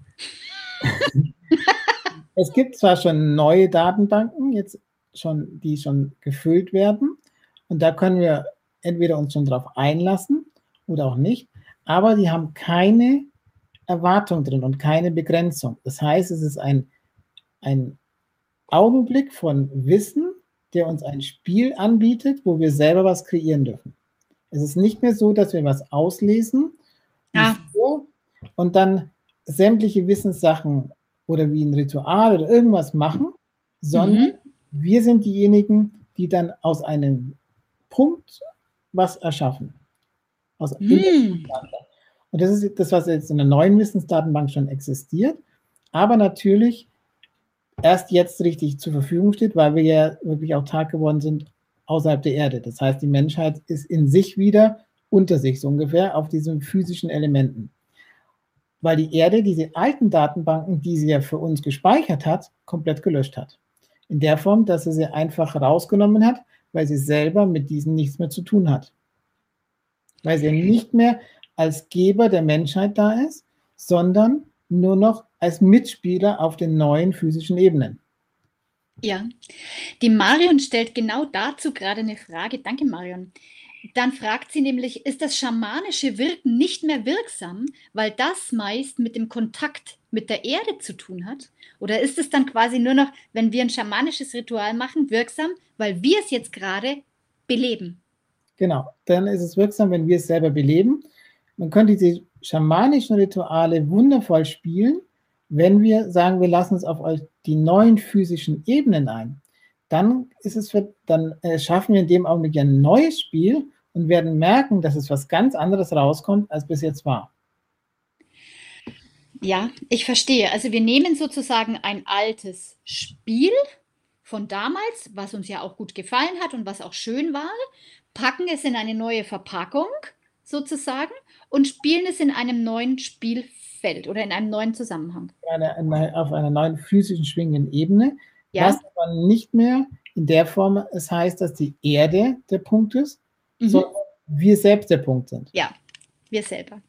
Es gibt zwar schon neue Datenbanken, jetzt schon, die schon gefüllt werden, und da können wir entweder uns schon drauf einlassen oder auch nicht, aber die haben keine Erwartung drin und keine Begrenzung. Das heißt, es ist ein, ein Augenblick von Wissen, der uns ein Spiel anbietet, wo wir selber was kreieren dürfen. Es ist nicht mehr so, dass wir was auslesen ja. und dann sämtliche Wissenssachen oder wie ein Ritual oder irgendwas machen, sondern mhm. wir sind diejenigen, die dann aus einem Punkt was erschaffen. Aus mhm. Und das ist das, was jetzt in der neuen Wissensdatenbank schon existiert, aber natürlich erst jetzt richtig zur Verfügung steht, weil wir ja wirklich auch Tag geworden sind außerhalb der Erde. Das heißt, die Menschheit ist in sich wieder unter sich, so ungefähr, auf diesen physischen Elementen. Weil die Erde diese alten Datenbanken, die sie ja für uns gespeichert hat, komplett gelöscht hat. In der Form, dass sie sie einfach rausgenommen hat, weil sie selber mit diesen nichts mehr zu tun hat. Weil sie nicht mehr als Geber der Menschheit da ist, sondern nur noch als Mitspieler auf den neuen physischen Ebenen. Ja, die Marion stellt genau dazu gerade eine Frage. Danke, Marion. Dann fragt sie nämlich, ist das schamanische Wirken nicht mehr wirksam, weil das meist mit dem Kontakt mit der Erde zu tun hat? Oder ist es dann quasi nur noch, wenn wir ein schamanisches Ritual machen, wirksam, weil wir es jetzt gerade beleben? Genau, dann ist es wirksam, wenn wir es selber beleben. Man könnte diese schamanischen Rituale wundervoll spielen, wenn wir sagen, wir lassen uns auf die neuen physischen Ebenen ein. Dann ist es für, dann äh, schaffen wir in dem Augenblick ein neues Spiel und werden merken, dass es was ganz anderes rauskommt, als bis jetzt war. Ja, ich verstehe. Also wir nehmen sozusagen ein altes Spiel von damals, was uns ja auch gut gefallen hat und was auch schön war, packen es in eine neue Verpackung sozusagen und spielen es in einem neuen Spielfeld oder in einem neuen Zusammenhang. Eine, eine, auf einer neuen physischen schwingenden Ebene, Ja. was aber nicht mehr in der Form, es heißt, dass die Erde der Punkt ist, Mhm. sondern wir selbst der Punkt sind. Ja, wir selber.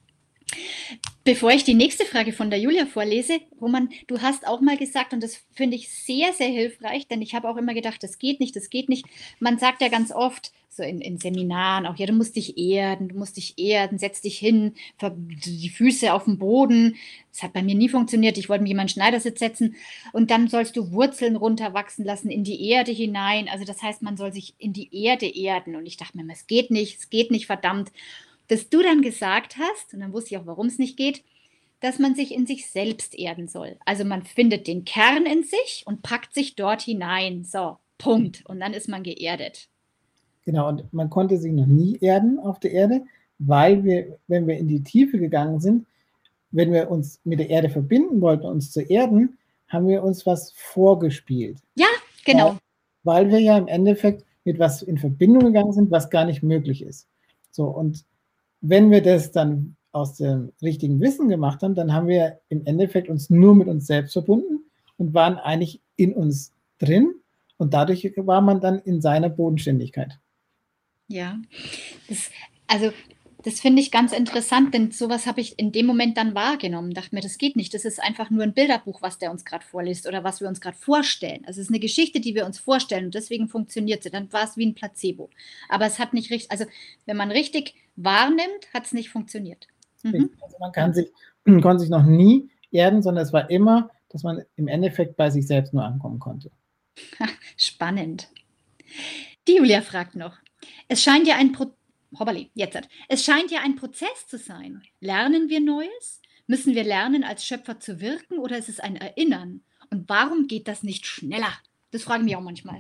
Bevor ich die nächste Frage von der Julia vorlese, Roman, du hast auch mal gesagt, und das finde ich sehr, sehr hilfreich, denn ich habe auch immer gedacht, das geht nicht, das geht nicht. Man sagt ja ganz oft, so in, in Seminaren auch, ja, du musst dich erden, du musst dich erden, setz dich hin, die Füße auf den Boden. Das hat bei mir nie funktioniert. Ich wollte mich in meinen Schneidersitz setzen und dann sollst du Wurzeln runterwachsen lassen in die Erde hinein. Also das heißt, man soll sich in die Erde erden. Und ich dachte mir, es geht nicht, es geht nicht, verdammt. Dass du dann gesagt hast, und dann wusste ich auch, warum es nicht geht, dass man sich in sich selbst erden soll. Also man findet den Kern in sich und packt sich dort hinein. So, Punkt. Und dann ist man geerdet. Genau, und man konnte sich noch nie erden auf der Erde, weil wir, wenn wir in die Tiefe gegangen sind, wenn wir uns mit der Erde verbinden wollten, uns zu erden, haben wir uns was vorgespielt. Ja, genau. Weil, weil wir ja im Endeffekt mit was in Verbindung gegangen sind, was gar nicht möglich ist. So, und wenn wir das dann aus dem richtigen Wissen gemacht haben, dann haben wir im Endeffekt uns nur mit uns selbst verbunden und waren eigentlich in uns drin und dadurch war man dann in seiner Bodenständigkeit. Ja, das, also das finde ich ganz interessant, denn sowas habe ich in dem Moment dann wahrgenommen. Dachte mir, das geht nicht. Das ist einfach nur ein Bilderbuch, was der uns gerade vorliest oder was wir uns gerade vorstellen. Also es ist eine Geschichte, die wir uns vorstellen und deswegen funktioniert sie. Dann war es wie ein Placebo. Aber es hat nicht richtig, also wenn man richtig wahrnimmt, hat es nicht funktioniert. Mhm. Also man kann sich, man konnte sich noch nie erden, sondern es war immer, dass man im Endeffekt bei sich selbst nur ankommen konnte. Spannend. Die Julia fragt noch, es scheint ja ein Pro Hoppali, jetzt hat. Es scheint ja ein Prozess zu sein. Lernen wir Neues? Müssen wir lernen, als Schöpfer zu wirken oder ist es ein Erinnern? Und warum geht das nicht schneller? Das frage ich mich auch manchmal.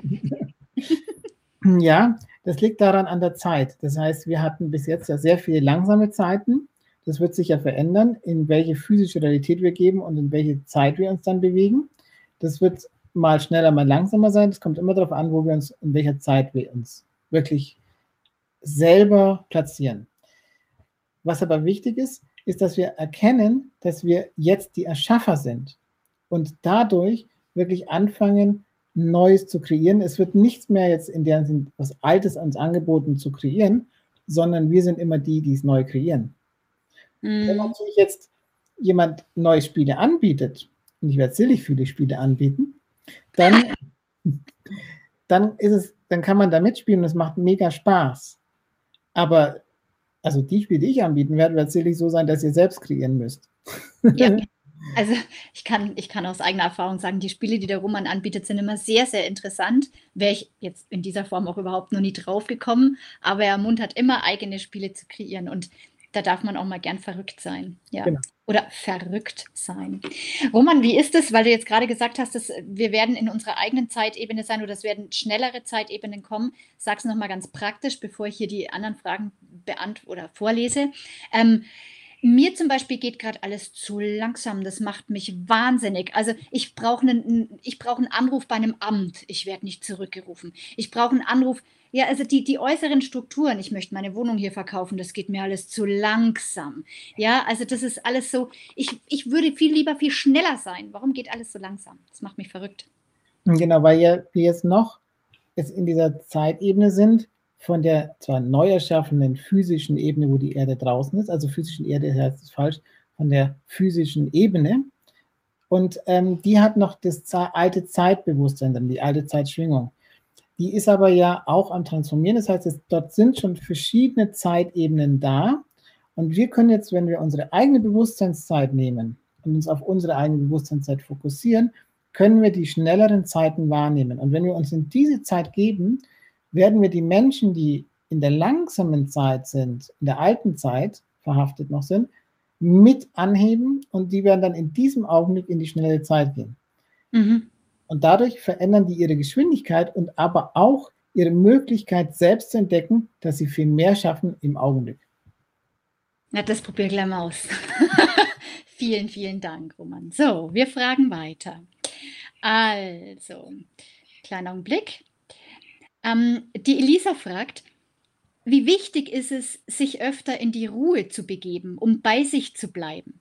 Ja, das liegt daran an der Zeit. Das heißt, wir hatten bis jetzt ja sehr viele langsame Zeiten. Das wird sich ja verändern, in welche physische Realität wir geben und in welche Zeit wir uns dann bewegen. Das wird mal schneller, mal langsamer sein. Das kommt immer darauf an, wo wir uns, in welcher Zeit wir uns wirklich selber platzieren. Was aber wichtig ist, ist, dass wir erkennen, dass wir jetzt die Erschaffer sind und dadurch wirklich anfangen, Neues zu kreieren. Es wird nichts mehr jetzt in der Sinn, was Altes uns angeboten zu kreieren, sondern wir sind immer die, die es neu kreieren. Mhm. Wenn natürlich jetzt jemand neue Spiele anbietet, und ich werde sicherlich viele Spiele anbieten, dann, dann ist es, dann kann man da mitspielen und es macht mega Spaß. Aber also die Spiele, die ich anbieten werde, wird sicherlich so sein, dass ihr selbst kreieren müsst. Ja, also ich kann, ich kann aus eigener Erfahrung sagen, die Spiele, die der Roman anbietet, sind immer sehr, sehr interessant. Wäre ich jetzt in dieser Form auch überhaupt noch nie drauf gekommen, aber er ermuntert immer, eigene Spiele zu kreieren und da darf man auch mal gern verrückt sein. Ja. Genau. Oder verrückt sein. Roman, wie ist es, weil du jetzt gerade gesagt hast, dass wir werden in unserer eigenen Zeitebene sein oder es werden schnellere Zeitebenen kommen. Sag es nochmal ganz praktisch, bevor ich hier die anderen Fragen beantworte oder vorlese. Ähm, Mir zum Beispiel geht gerade alles zu langsam. Das macht mich wahnsinnig. Also ich brauche einen, ich brauche einen Anruf bei einem Amt. Ich werde nicht zurückgerufen. Ich brauche einen Anruf. Ja, also die, die äußeren Strukturen. Ich möchte meine Wohnung hier verkaufen. Das geht mir alles zu langsam. Ja, also das ist alles so. Ich, ich würde viel lieber viel schneller sein. Warum geht alles so langsam? Das macht mich verrückt. Genau, weil wir jetzt noch jetzt in dieser Zeitebene sind, von der zwar neu erschaffenen physischen Ebene, wo die Erde draußen ist, also physischen Erde heißt es falsch, von der physischen Ebene. Und ähm, die hat noch das alte Zeitbewusstsein, dann die alte Zeitschwingung. Die ist aber ja auch am Transformieren. Das heißt, es, dort sind schon verschiedene Zeitebenen da. Und wir können jetzt, wenn wir unsere eigene Bewusstseinszeit nehmen und uns auf unsere eigene Bewusstseinszeit fokussieren, können wir die schnelleren Zeiten wahrnehmen. Und wenn wir uns in diese Zeit geben, werden wir die Menschen, die in der langsamen Zeit sind, in der alten Zeit verhaftet noch sind, mit anheben und die werden dann in diesem Augenblick in die schnelle Zeit gehen. Mhm. Und dadurch verändern die ihre Geschwindigkeit und aber auch ihre Möglichkeit, selbst zu entdecken, dass sie viel mehr schaffen im Augenblick. Na, das probier gleich mal aus. Vielen, vielen Dank, Roman. So, wir fragen weiter. Also, kleiner Augenblick. Ähm, die Elisa fragt, wie wichtig ist es, sich öfter in die Ruhe zu begeben, um bei sich zu bleiben?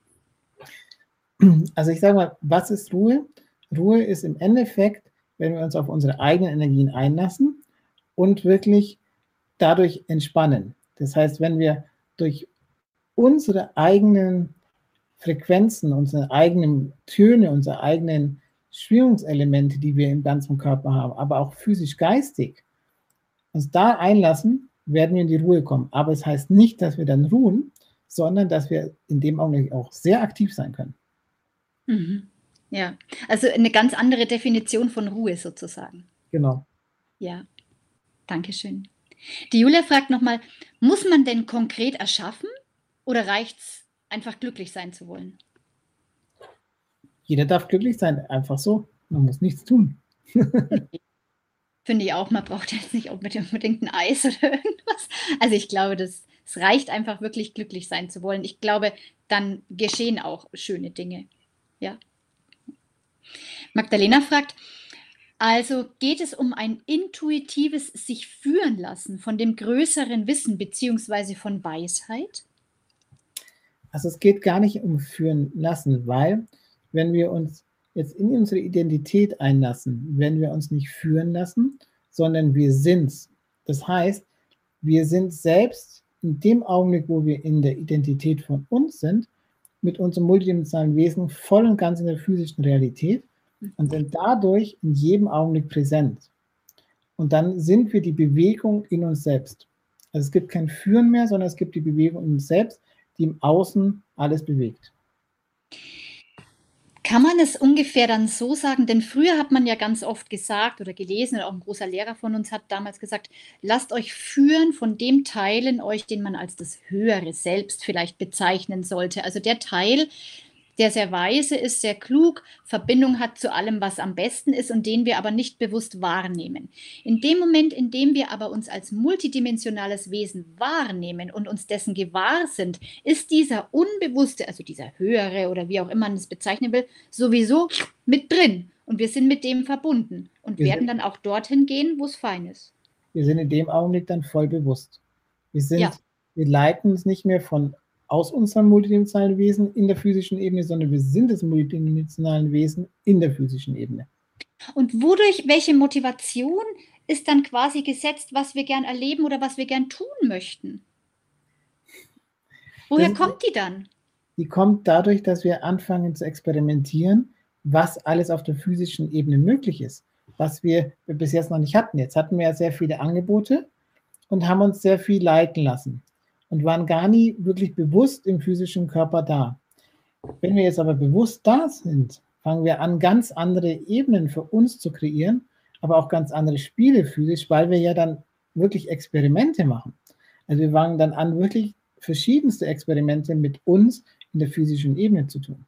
Also ich sage mal, was ist Ruhe? Ruhe ist im Endeffekt, wenn wir uns auf unsere eigenen Energien einlassen und wirklich dadurch entspannen. Das heißt, wenn wir durch unsere eigenen Frequenzen, unsere eigenen Töne, unsere eigenen Schwingungselemente, die wir im ganzen Körper haben, aber auch physisch-geistig, uns da einlassen, werden wir in die Ruhe kommen. Aber es heißt nicht, dass wir dann ruhen, sondern dass wir in dem Augenblick auch sehr aktiv sein können. Mhm. Ja, also eine ganz andere Definition von Ruhe sozusagen. Genau. Ja, danke schön. Die Julia fragt nochmal, muss man denn konkret erschaffen oder reicht es einfach glücklich sein zu wollen? Jeder darf glücklich sein, einfach so. Man muss nichts tun. Finde ich auch, man braucht jetzt nicht unbedingt ein Eis oder irgendwas. Also ich glaube, das, es reicht einfach wirklich glücklich sein zu wollen. Ich glaube, dann geschehen auch schöne Dinge. Ja. Magdalena fragt, also geht es um ein intuitives sich führen lassen von dem größeren Wissen beziehungsweise von Weisheit? Also es geht gar nicht um führen lassen, weil wenn wir uns jetzt in unsere Identität einlassen, wenn wir uns nicht führen lassen, sondern wir sind's. Das heißt, wir sind selbst in dem Augenblick, wo wir in der Identität von uns sind, mit unserem multidimensionalen Wesen voll und ganz in der physischen Realität und sind dadurch in jedem Augenblick präsent. Und dann sind wir die Bewegung in uns selbst. Also es gibt kein Führen mehr, sondern es gibt die Bewegung in uns selbst, die im Außen alles bewegt. Kann man es ungefähr dann so sagen, denn früher hat man ja ganz oft gesagt oder gelesen, oder auch ein großer Lehrer von uns hat damals gesagt, lasst euch führen von dem Teil in euch, den man als das höhere Selbst vielleicht bezeichnen sollte. Also der Teil, der sehr weise ist, sehr klug, Verbindung hat zu allem, was am besten ist und den wir aber nicht bewusst wahrnehmen. In dem Moment, in dem wir aber uns als multidimensionales Wesen wahrnehmen und uns dessen gewahr sind, ist dieser unbewusste, also dieser höhere oder wie auch immer man es bezeichnen will, sowieso mit drin und wir sind mit dem verbunden und wir werden dann auch dorthin gehen, wo es fein ist. Wir sind in dem Augenblick dann voll bewusst. Wir sind, ja. wir leiten es nicht mehr von aus unserem multidimensionalen Wesen in der physischen Ebene, sondern wir sind das multidimensionale Wesen in der physischen Ebene. Und wodurch, welche Motivation ist dann quasi gesetzt, was wir gern erleben oder was wir gern tun möchten? Woher das, kommt die dann? Die kommt dadurch, dass wir anfangen zu experimentieren, was alles auf der physischen Ebene möglich ist, was wir bis jetzt noch nicht hatten. Jetzt hatten wir ja sehr viele Angebote und haben uns sehr viel leiten lassen und waren gar nie wirklich bewusst im physischen Körper da. Wenn wir jetzt aber bewusst da sind, fangen wir an, ganz andere Ebenen für uns zu kreieren, aber auch ganz andere Spiele physisch, weil wir ja dann wirklich Experimente machen. Also wir fangen dann an, wirklich verschiedenste Experimente mit uns in der physischen Ebene zu tun.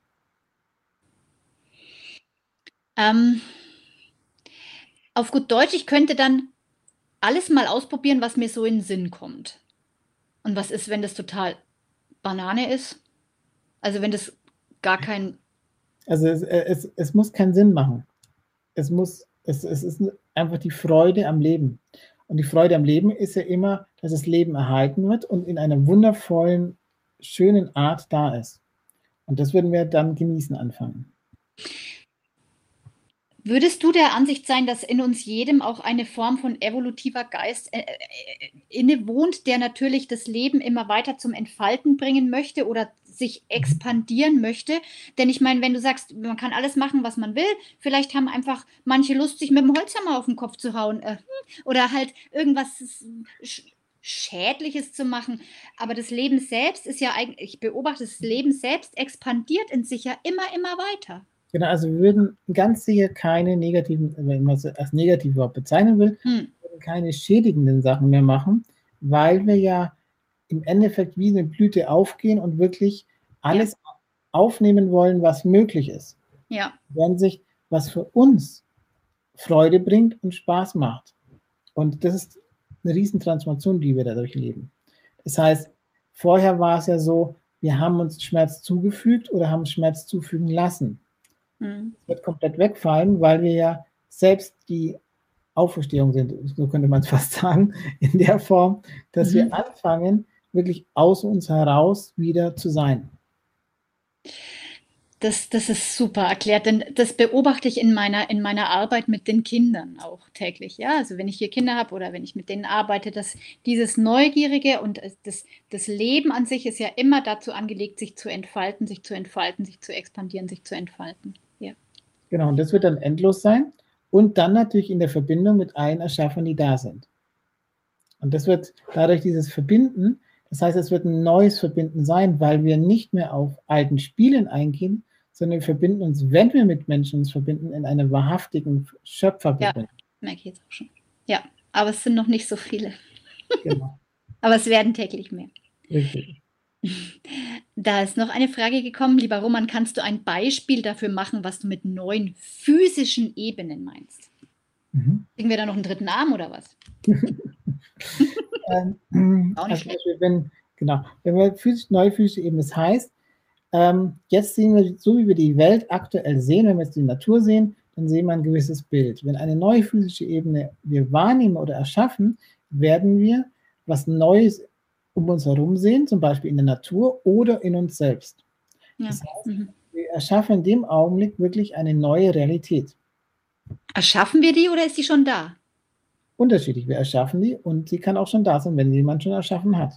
Ähm, auf gut Deutsch, ich könnte dann alles mal ausprobieren, was mir so in den Sinn kommt. Und was ist, wenn das total Banane ist? Also wenn das gar kein... Also es, es, es muss keinen Sinn machen. Es, muss, es, es ist einfach die Freude am Leben. Und die Freude am Leben ist ja immer, dass das Leben erhalten wird und in einer wundervollen, schönen Art da ist. Und das würden wir dann genießen anfangen. Würdest du der Ansicht sein, dass in uns jedem auch eine Form von evolutiver Geist äh, äh, innewohnt, der natürlich das Leben immer weiter zum Entfalten bringen möchte oder sich expandieren möchte? Denn ich meine, wenn du sagst, man kann alles machen, was man will, vielleicht haben einfach manche Lust, sich mit dem Holzhammer auf den Kopf zu hauen äh, oder halt irgendwas sch Schädliches zu machen. Aber das Leben selbst ist ja eigentlich, ich beobachte, das Leben selbst expandiert in sich ja immer, immer weiter. Genau, also wir würden ganz sicher keine negativen, wenn man es als negativ überhaupt bezeichnen will, Hm. würden keine schädigenden Sachen mehr machen, weil wir ja im Endeffekt wie eine Blüte aufgehen und wirklich alles ja. aufnehmen wollen, was möglich ist. Ja. Wenn sich was für uns Freude bringt und Spaß macht. Und das ist eine Riesentransformation, die wir dadurch leben. Das heißt, vorher war es ja so, wir haben uns Schmerz zugefügt oder haben Schmerz zufügen lassen. Mhm. Das wird komplett wegfallen, weil wir ja selbst die Auferstehung sind, so könnte man es fast sagen, in der Form, dass mhm. wir anfangen, wirklich aus uns heraus wieder zu sein. Das, das ist super erklärt, denn das beobachte ich in meiner, in meiner Arbeit mit den Kindern auch täglich. Ja? Also wenn ich hier Kinder habe oder wenn ich mit denen arbeite, dass dieses Neugierige und das, das Leben an sich ist ja immer dazu angelegt, sich zu entfalten, sich zu entfalten, sich zu expandieren, sich zu entfalten. Ja. Genau, und das wird dann endlos sein und dann natürlich in der Verbindung mit allen erschaffen, die da sind. Und das wird dadurch dieses Verbinden, das heißt, es wird ein neues Verbinden sein, weil wir nicht mehr auf alten Spielen eingehen, sondern wir verbinden uns, wenn wir mit Menschen uns verbinden, in einer wahrhaftigen Schöpferverbindung. Ja, merke ich jetzt auch schon. Ja, aber es sind noch nicht so viele. Genau. Aber es werden täglich mehr. Richtig. Da ist noch eine Frage gekommen, lieber Roman, kannst du ein Beispiel dafür machen, was du mit neuen physischen Ebenen meinst? Mhm. Kriegen wir da noch einen dritten Arm oder was? ähm, Auch nicht also Beispiel, wenn, genau, wenn wir physisch, neue physische Ebenen, das heißt, ähm, jetzt sehen wir, so wie wir die Welt aktuell sehen, wenn wir jetzt die Natur sehen, dann sehen wir ein gewisses Bild. Wenn eine neue physische Ebene wir wahrnehmen oder erschaffen, werden wir was Neues um uns herum sehen, zum Beispiel in der Natur oder in uns selbst. Ja. Das heißt, mhm. wir erschaffen in dem Augenblick wirklich eine neue Realität. Erschaffen wir die oder ist die schon da? Unterschiedlich. Wir erschaffen die und sie kann auch schon da sein, wenn jemand schon erschaffen hat.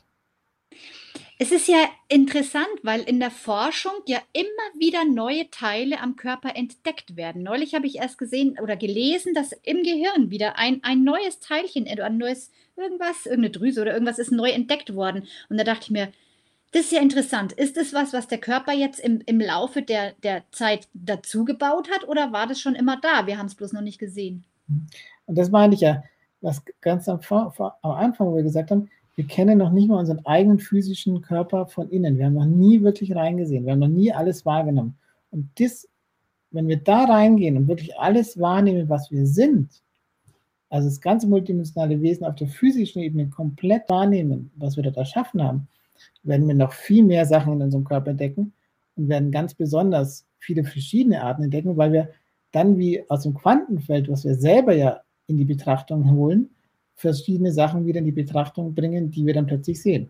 Es ist ja interessant, weil in der Forschung ja immer wieder neue Teile am Körper entdeckt werden. Neulich habe ich erst gesehen oder gelesen, dass im Gehirn wieder ein, ein neues Teilchen, ein neues irgendwas, irgendeine Drüse oder irgendwas ist neu entdeckt worden. Und da dachte ich mir, das ist ja interessant. Ist das was, was der Körper jetzt im, im Laufe der, der Zeit dazu gebaut hat oder war das schon immer da? Wir haben es bloß noch nicht gesehen. Und das meine ich ja, was ganz am, am Anfang, wo wir gesagt haben, wir kennen noch nicht mal unseren eigenen physischen Körper von innen. Wir haben noch nie wirklich reingesehen. Wir haben noch nie alles wahrgenommen. Und das, wenn wir da reingehen und wirklich alles wahrnehmen, was wir sind, also das ganze multidimensionale Wesen auf der physischen Ebene komplett wahrnehmen, was wir dort erschaffen haben, werden wir noch viel mehr Sachen in unserem Körper entdecken und werden ganz besonders viele verschiedene Arten entdecken, weil wir dann wie aus dem Quantenfeld, was wir selber ja in die Betrachtung holen, verschiedene Sachen wieder in die Betrachtung bringen, die wir dann plötzlich sehen.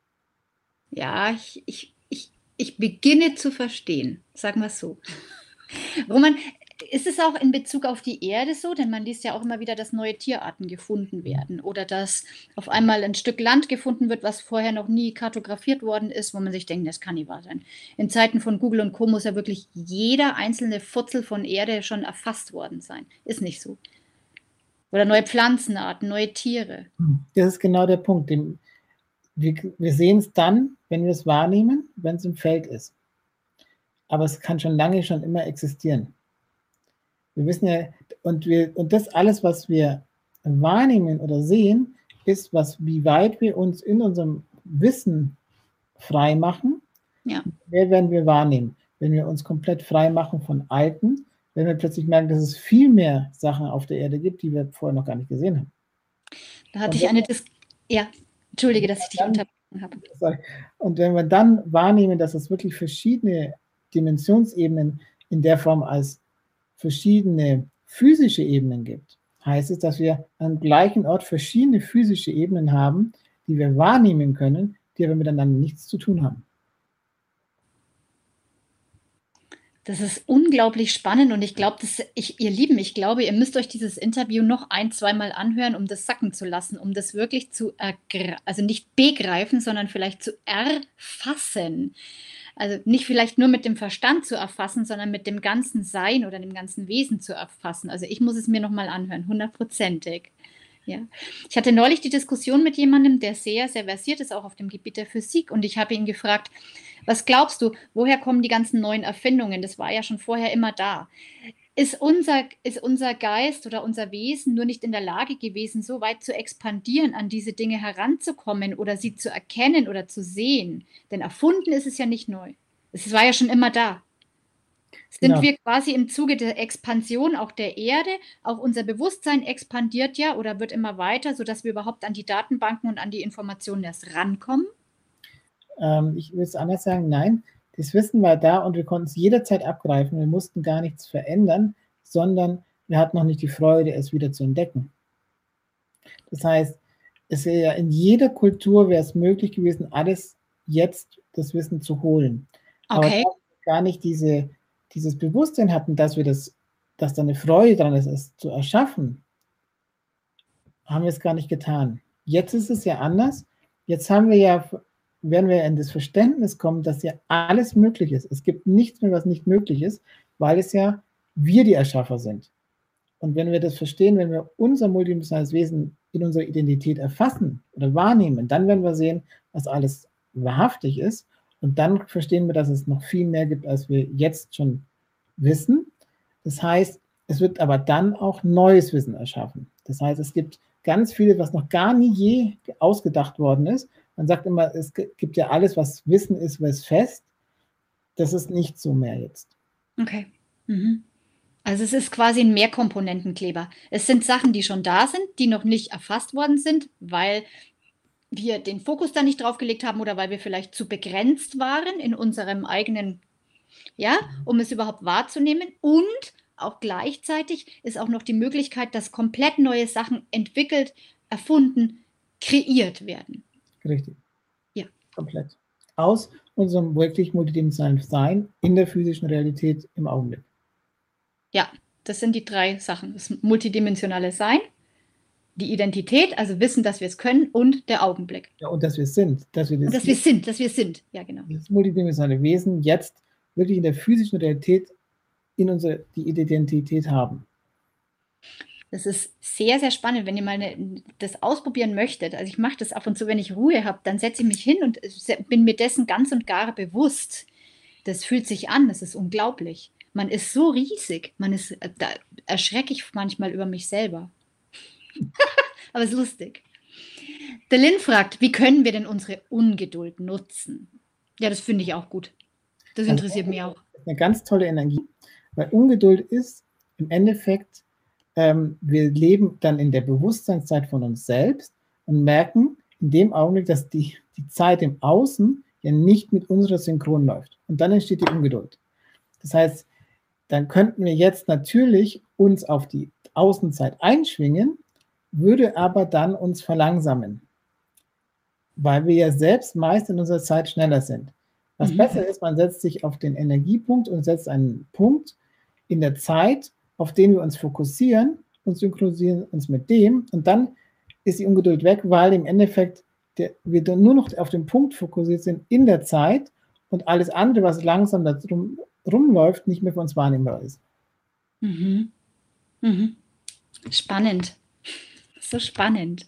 Ja, ich, ich, ich, ich beginne zu verstehen, sagen wir es so. Roman, ist es auch in Bezug auf die Erde so? Denn man liest ja auch immer wieder, dass neue Tierarten gefunden werden oder dass auf einmal ein Stück Land gefunden wird, was vorher noch nie kartografiert worden ist, wo man sich denkt, das kann nicht wahr sein. In Zeiten von Google und Co. muss ja wirklich jeder einzelne Futzel von Erde schon erfasst worden sein. Ist nicht so. Oder neue Pflanzenarten, neue Tiere. Das ist genau der Punkt. Wir, wir sehen es dann, wenn wir es wahrnehmen, wenn es im Feld ist. Aber es kann schon lange, schon immer existieren. Wir wissen ja, und, wir, und das alles, was wir wahrnehmen oder sehen, ist, was, wie weit wir uns in unserem Wissen frei machen. Ja. Wer werden wir wahrnehmen? Wenn wir uns komplett frei machen von Alten, wenn wir plötzlich merken, dass es viel mehr Sachen auf der Erde gibt, die wir vorher noch gar nicht gesehen haben. Da hatte ich eine Dis Ja, entschuldige, dass ich dich unterbrochen habe. Sorry. Und wenn wir dann wahrnehmen, dass es wirklich verschiedene Dimensionsebenen in der Form als verschiedene physische Ebenen gibt, heißt es, dass wir am gleichen Ort verschiedene physische Ebenen haben, die wir wahrnehmen können, die aber miteinander nichts zu tun haben. Das ist unglaublich spannend und ich glaube, dass ich, ihr Lieben, ich glaube, ihr müsst euch dieses Interview noch ein, zweimal anhören, um das sacken zu lassen, um das wirklich zu ergreifen, also nicht begreifen, sondern vielleicht zu erfassen. Also nicht vielleicht nur mit dem Verstand zu erfassen, sondern mit dem ganzen Sein oder dem ganzen Wesen zu erfassen. Also ich muss es mir nochmal anhören, hundertprozentig. Ja. Ich hatte neulich die Diskussion mit jemandem, der sehr, sehr versiert ist, auch auf dem Gebiet der Physik. Und ich habe ihn gefragt, was glaubst du, woher kommen die ganzen neuen Erfindungen? Das war ja schon vorher immer da. Ist unser, ist unser Geist oder unser Wesen nur nicht in der Lage gewesen, so weit zu expandieren, an diese Dinge heranzukommen oder sie zu erkennen oder zu sehen? Denn erfunden ist es ja nicht neu. Es war ja schon immer da. Sind Genau. wir quasi im Zuge der Expansion auch der Erde, auch unser Bewusstsein expandiert ja oder wird immer weiter, sodass wir überhaupt an die Datenbanken und an die Informationen erst rankommen? Ähm, ich würde es anders sagen, nein, das Wissen war da und wir konnten es jederzeit abgreifen. Wir mussten gar nichts verändern, sondern wir hatten noch nicht die Freude, es wieder zu entdecken. Das heißt, es wäre ja in jeder Kultur wäre es möglich gewesen, alles jetzt das Wissen zu holen. Aber Okay. da wir gar nicht diese, dieses Bewusstsein hatten, dass wir das, dass da eine Freude dran ist, es zu erschaffen, haben wir es gar nicht getan. Jetzt ist es ja anders. Jetzt haben wir ja, werden wir in das Verständnis kommen, dass ja alles möglich ist. Es gibt nichts mehr, was nicht möglich ist, weil es ja wir die Erschaffer sind. Und wenn wir das verstehen, wenn wir unser multidimensionales Wesen in unserer Identität erfassen oder wahrnehmen, dann werden wir sehen, was alles wahrhaftig ist. Und dann verstehen wir, dass es noch viel mehr gibt, als wir jetzt schon wissen. Das heißt, es wird aber dann auch neues Wissen erschaffen. Das heißt, es gibt ganz viele, was noch gar nie je ausgedacht worden ist. Man sagt immer, es gibt ja alles, was Wissen ist, was fest. Das ist nicht so mehr jetzt. Okay. Mhm. Also es ist quasi ein Mehrkomponentenkleber. Es sind Sachen, die schon da sind, die noch nicht erfasst worden sind, weil wir den Fokus da nicht drauf gelegt haben oder weil wir vielleicht zu begrenzt waren in unserem eigenen, ja, um es überhaupt wahrzunehmen. Und auch gleichzeitig ist auch noch die Möglichkeit, dass komplett neue Sachen entwickelt, erfunden, kreiert werden. Richtig. Ja. Komplett. Aus unserem wirklich multidimensionalen Sein in der physischen Realität im Augenblick. Ja, das sind die drei Sachen. Das multidimensionale Sein, die Identität, also wissen, dass wir es können, und der Augenblick. Ja, und dass wir sind. Dass wir, das Und dass wir sind, dass wir sind. Ja, genau. Das multidimensionale Wesen jetzt wirklich in der physischen Realität in unserer die Identität haben. Das ist sehr, sehr spannend, wenn ihr mal eine, das ausprobieren möchtet. Also ich mache das ab und zu, wenn ich Ruhe habe, dann setze ich mich hin und bin mir dessen ganz und gar bewusst. Das fühlt sich an, das ist unglaublich. Man ist so riesig, man ist, da erschrecke ich manchmal über mich selber. Aber es ist lustig. Der Lynn fragt, wie können wir denn unsere Ungeduld nutzen? Ja, das finde ich auch gut. Das interessiert also, mich auch. Eine ganz tolle Energie, weil Ungeduld ist im Endeffekt, ähm, wir leben dann in der Bewusstseinszeit von uns selbst und merken in dem Augenblick, dass die, die Zeit im Außen ja nicht mit unserer Synchron läuft. Und dann entsteht die Ungeduld. Das heißt, dann könnten wir jetzt natürlich uns auf die Außenzeit einschwingen, würde aber dann uns verlangsamen, weil wir ja selbst meist in unserer Zeit schneller sind. Was mhm. besser ist, man setzt sich auf den Energiepunkt und setzt einen Punkt in der Zeit, auf den wir uns fokussieren und synchronisieren uns mit dem und dann ist die Ungeduld weg, weil im Endeffekt der, wir dann nur noch auf den Punkt fokussiert sind in der Zeit und alles andere, was langsam da drum, rumläuft, nicht mehr für uns wahrnehmbar ist. Mhm. Mhm. Spannend. So spannend.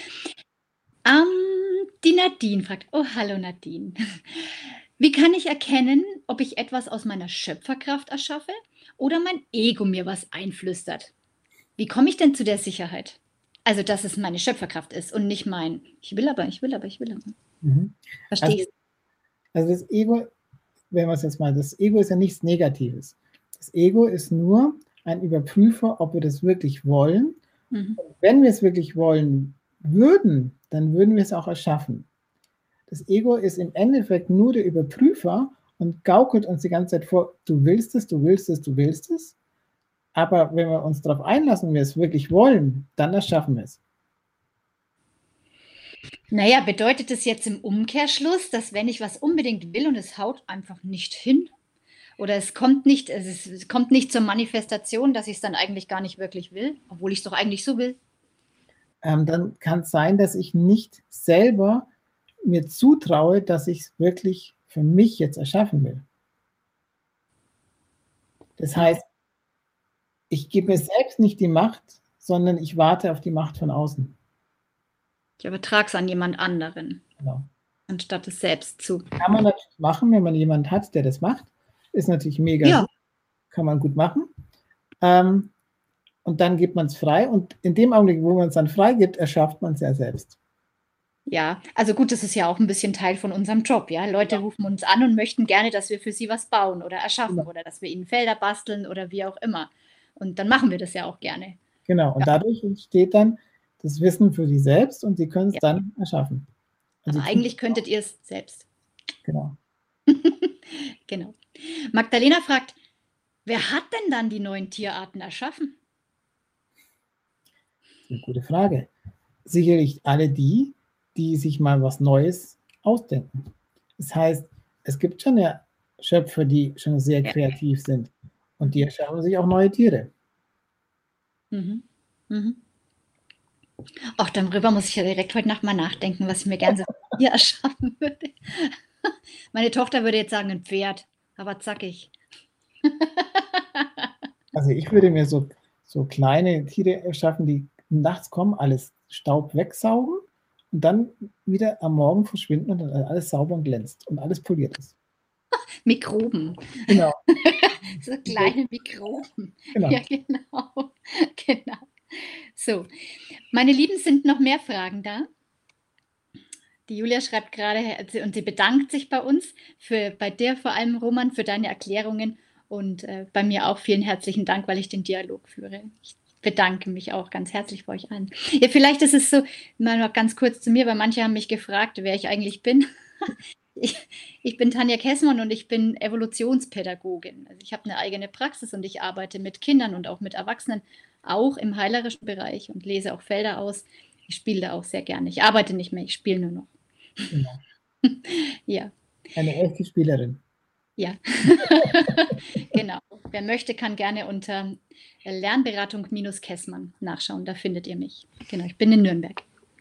Um, die Nadine fragt, oh hallo Nadine, wie kann ich erkennen, ob ich etwas aus meiner Schöpferkraft erschaffe oder mein Ego mir was einflüstert? Wie komme ich denn zu der Sicherheit? Also, dass es meine Schöpferkraft ist und nicht mein, ich will aber, ich will aber, ich will aber. Mhm. Verstehst du? Also, also das Ego, wenn wir es jetzt mal, das Ego ist ja nichts Negatives. Das Ego ist nur ein Überprüfer, ob wir das wirklich wollen. Mhm. Und wenn wir es wirklich wollen würden, dann würden wir es auch erschaffen. Das Ego ist im Endeffekt nur der Überprüfer und gaukelt uns die ganze Zeit vor, du willst es, du willst es, du willst es. Aber wenn wir uns darauf einlassen und wir es wirklich wollen, dann erschaffen wir es. Naja, bedeutet das jetzt im Umkehrschluss, dass wenn ich was unbedingt will und es haut einfach nicht hin Oder es kommt nicht, es, ist, es kommt nicht zur Manifestation, dass ich es dann eigentlich gar nicht wirklich will, obwohl ich es doch eigentlich so will. Ähm, dann kann es sein, dass ich nicht selber mir zutraue, dass ich es wirklich für mich jetzt erschaffen will. Das heißt, ich gebe mir selbst nicht die Macht, sondern ich warte auf die Macht von außen. Ich übertrage es an jemand anderen, Genau. anstatt es selbst zu. Kann man natürlich machen, wenn man jemanden hat, der das macht. Ist natürlich mega Ja. gut. Kann man gut machen. Ähm, und dann gibt man es frei. Und in dem Augenblick, wo man es dann frei gibt, erschafft man es ja selbst. Ja, also gut, das ist ja auch ein bisschen Teil von unserem Job, ja. Leute Ja. rufen uns an und möchten gerne, dass wir für sie was bauen oder erschaffen Genau. oder dass wir ihnen Felder basteln oder wie auch immer. Und dann machen wir das ja auch gerne. Genau. Und Ja. dadurch entsteht dann das Wissen für sie selbst und sie können es Ja. dann erschaffen. Und Aber sie tun eigentlich es könntet ihr es selbst. auch. Genau. Genau. Magdalena fragt, wer hat denn dann die neuen Tierarten erschaffen? Eine gute Frage. Sicherlich alle die, die sich mal was Neues ausdenken. Das heißt, es gibt schon ja Schöpfer, die schon sehr Ja. kreativ sind und die erschaffen sich auch neue Tiere. Mhm. Mhm. Ach, darüber muss ich ja direkt heute Nacht mal nachdenken, was ich mir gerne so hier erschaffen würde. Meine Tochter würde jetzt sagen, ein Pferd, aber zackig. Also ich würde mir so, so kleine Tiere erschaffen, die nachts kommen, alles Staub wegsaugen und dann wieder am Morgen verschwinden und dann alles sauber und glänzt und alles poliert ist. Mikroben. Genau. So kleine Mikroben. Genau. Ja, genau. Genau. So, meine Lieben, sind noch mehr Fragen da? Die Julia schreibt gerade und sie bedankt sich bei uns, für, bei dir vor allem, Roman, für deine Erklärungen und äh, bei mir auch vielen herzlichen Dank, weil ich den Dialog führe. Ich bedanke mich auch ganz herzlich bei euch allen. Ja, vielleicht ist es so, mal noch ganz kurz zu mir, weil manche haben mich gefragt, wer ich eigentlich bin. Ich, ich bin Tanja Kessmann und ich bin Evolutionspädagogin. Also ich habe eine eigene Praxis und ich arbeite mit Kindern und auch mit Erwachsenen, auch im heilerischen Bereich und lese auch Felder aus. Ich spiele da auch sehr gerne. Ich arbeite nicht mehr, ich spiele nur noch. Genau. Ja. Eine echte Spielerin. Ja, genau. Wer möchte, kann gerne unter Lernberatung-Kessmann nachschauen. Da findet ihr mich. Genau, ich bin in Nürnberg.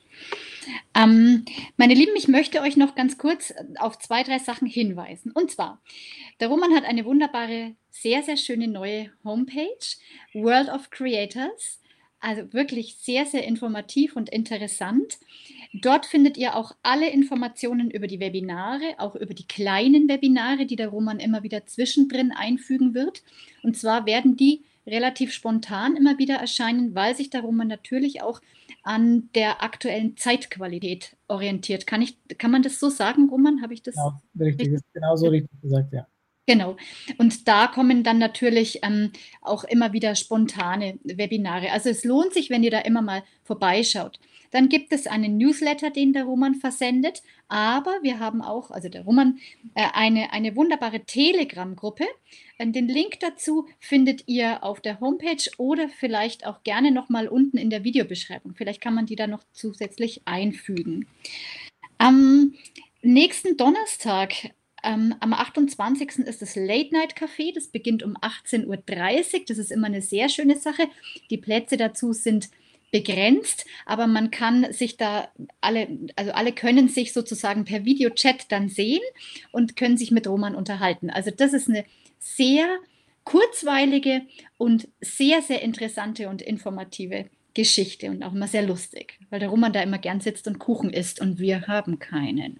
Ähm, meine Lieben, ich möchte euch noch ganz kurz auf zwei, drei Sachen hinweisen. Und zwar, der Roman hat eine wunderbare, sehr, sehr schöne neue Homepage, World of Creators. Also wirklich sehr, sehr informativ und interessant. Dort findet ihr auch alle Informationen über die Webinare, auch über die kleinen Webinare, die der Roman immer wieder zwischendrin einfügen wird. Und zwar werden die relativ spontan immer wieder erscheinen, weil sich der Roman natürlich auch an der aktuellen Zeitqualität orientiert. Kann, ich, kann man das so sagen, Roman? Habe ich das? Genau, richtig, ist genauso richtig gesagt, ja. Genau. Und da kommen dann natürlich ähm, auch immer wieder spontane Webinare. Also es lohnt sich, wenn ihr da immer mal vorbeischaut. Dann gibt es einen Newsletter, den der Roman versendet. Aber wir haben auch, also der Roman, äh, eine, eine wunderbare Telegram-Gruppe. Äh, den Link dazu findet ihr auf der Homepage oder vielleicht auch gerne nochmal unten in der Videobeschreibung. Vielleicht kann man die da noch zusätzlich einfügen. Am nächsten Donnerstag, Ähm, am achtundzwanzigsten ist das Late Night Café, das beginnt um achtzehn Uhr dreißig. Das ist immer eine sehr schöne Sache. Die Plätze dazu sind begrenzt, aber man kann sich da alle, also alle können sich sozusagen per Videochat dann sehen und können sich mit Roman unterhalten. Also das ist eine sehr kurzweilige und sehr, sehr interessante und informative Geschichte und auch immer sehr lustig, weil der Roman da immer gern sitzt und Kuchen isst und wir haben keinen.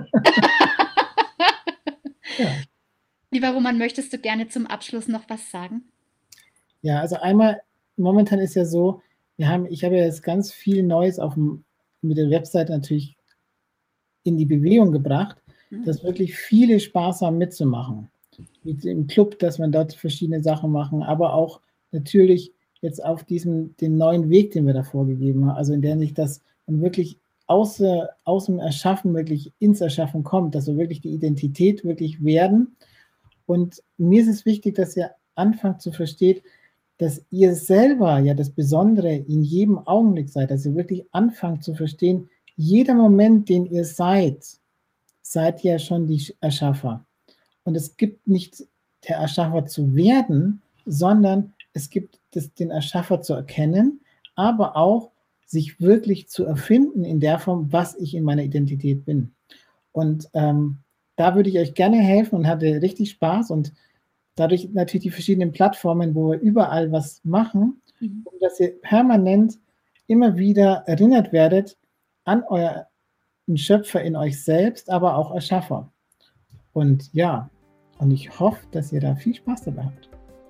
Ja. Lieber Roman, möchtest du gerne zum Abschluss noch was sagen? Ja, also einmal, momentan ist ja so, wir haben, ich habe ja jetzt ganz viel Neues auf dem, mit der Webseite natürlich in die Bewegung gebracht, mhm. dass wirklich viele Spaß haben mitzumachen. Mit dem Club, dass man dort verschiedene Sachen machen, aber auch natürlich jetzt auf diesem, den neuen Weg, den wir da vorgegeben haben, also in der nicht, dass man wirklich außer, aus dem Erschaffen wirklich ins Erschaffen kommt, dass wir wirklich die Identität wirklich werden. Und mir ist es wichtig, dass ihr anfangt zu verstehen, dass ihr selber ja das Besondere in jedem Augenblick seid, dass ihr wirklich anfangt zu verstehen, jeder Moment, den ihr seid, seid ja schon die Erschaffer. Und es gibt nicht der Erschaffer zu werden, sondern es gibt das, den Erschaffer zu erkennen, aber auch sich wirklich zu erfinden in der Form, was ich in meiner Identität bin. Und ähm, da würde ich euch gerne helfen und hatte richtig Spaß und dadurch natürlich die verschiedenen Plattformen, wo wir überall was machen, mhm. um dass ihr permanent immer wieder erinnert werdet an euren Schöpfer in euch selbst, aber auch Erschaffer. Und ja, und ich hoffe, dass ihr da viel Spaß dabei habt.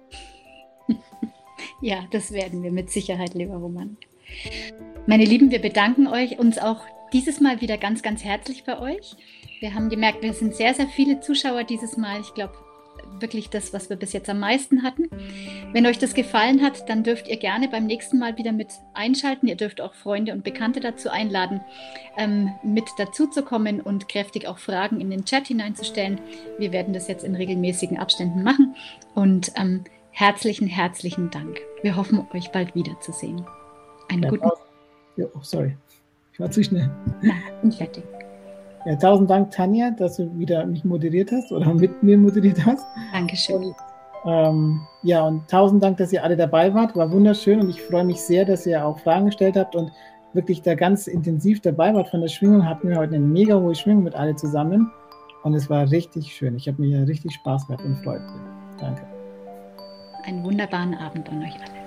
Ja, das werden wir mit Sicherheit, lieber Roman. Meine Lieben, wir bedanken euch uns auch dieses Mal wieder ganz, ganz herzlich bei euch. Wir haben gemerkt, wir sind sehr, sehr viele Zuschauer dieses Mal. Ich glaube, wirklich das, was wir bis jetzt am meisten hatten. Wenn euch das gefallen hat, dann dürft ihr gerne beim nächsten Mal wieder mit einschalten. Ihr dürft auch Freunde und Bekannte dazu einladen, ähm, mit dazu zu kommen und kräftig auch Fragen in den Chat hineinzustellen. Wir werden das jetzt in regelmäßigen Abständen machen. Und ähm, herzlichen, herzlichen Dank. Wir hoffen, euch bald wiederzusehen. Einen ja, guten Tag. Ja, oh, sorry, ich war zu schnell. Na, und fertig. Ja, tausend Dank, Tanja, dass du wieder mich moderiert hast oder mit mir moderiert hast. Dankeschön. Und, ähm, ja, und tausend Dank, dass ihr alle dabei wart. War wunderschön und ich freue mich sehr, dass ihr auch Fragen gestellt habt und wirklich da ganz intensiv dabei wart. Von der Schwingung hatten wir heute eine mega hohe Schwingung mit alle zusammen und es war richtig schön. Ich habe mir richtig Spaß gehabt und freut mich. Danke. Einen wunderbaren Abend an euch alle.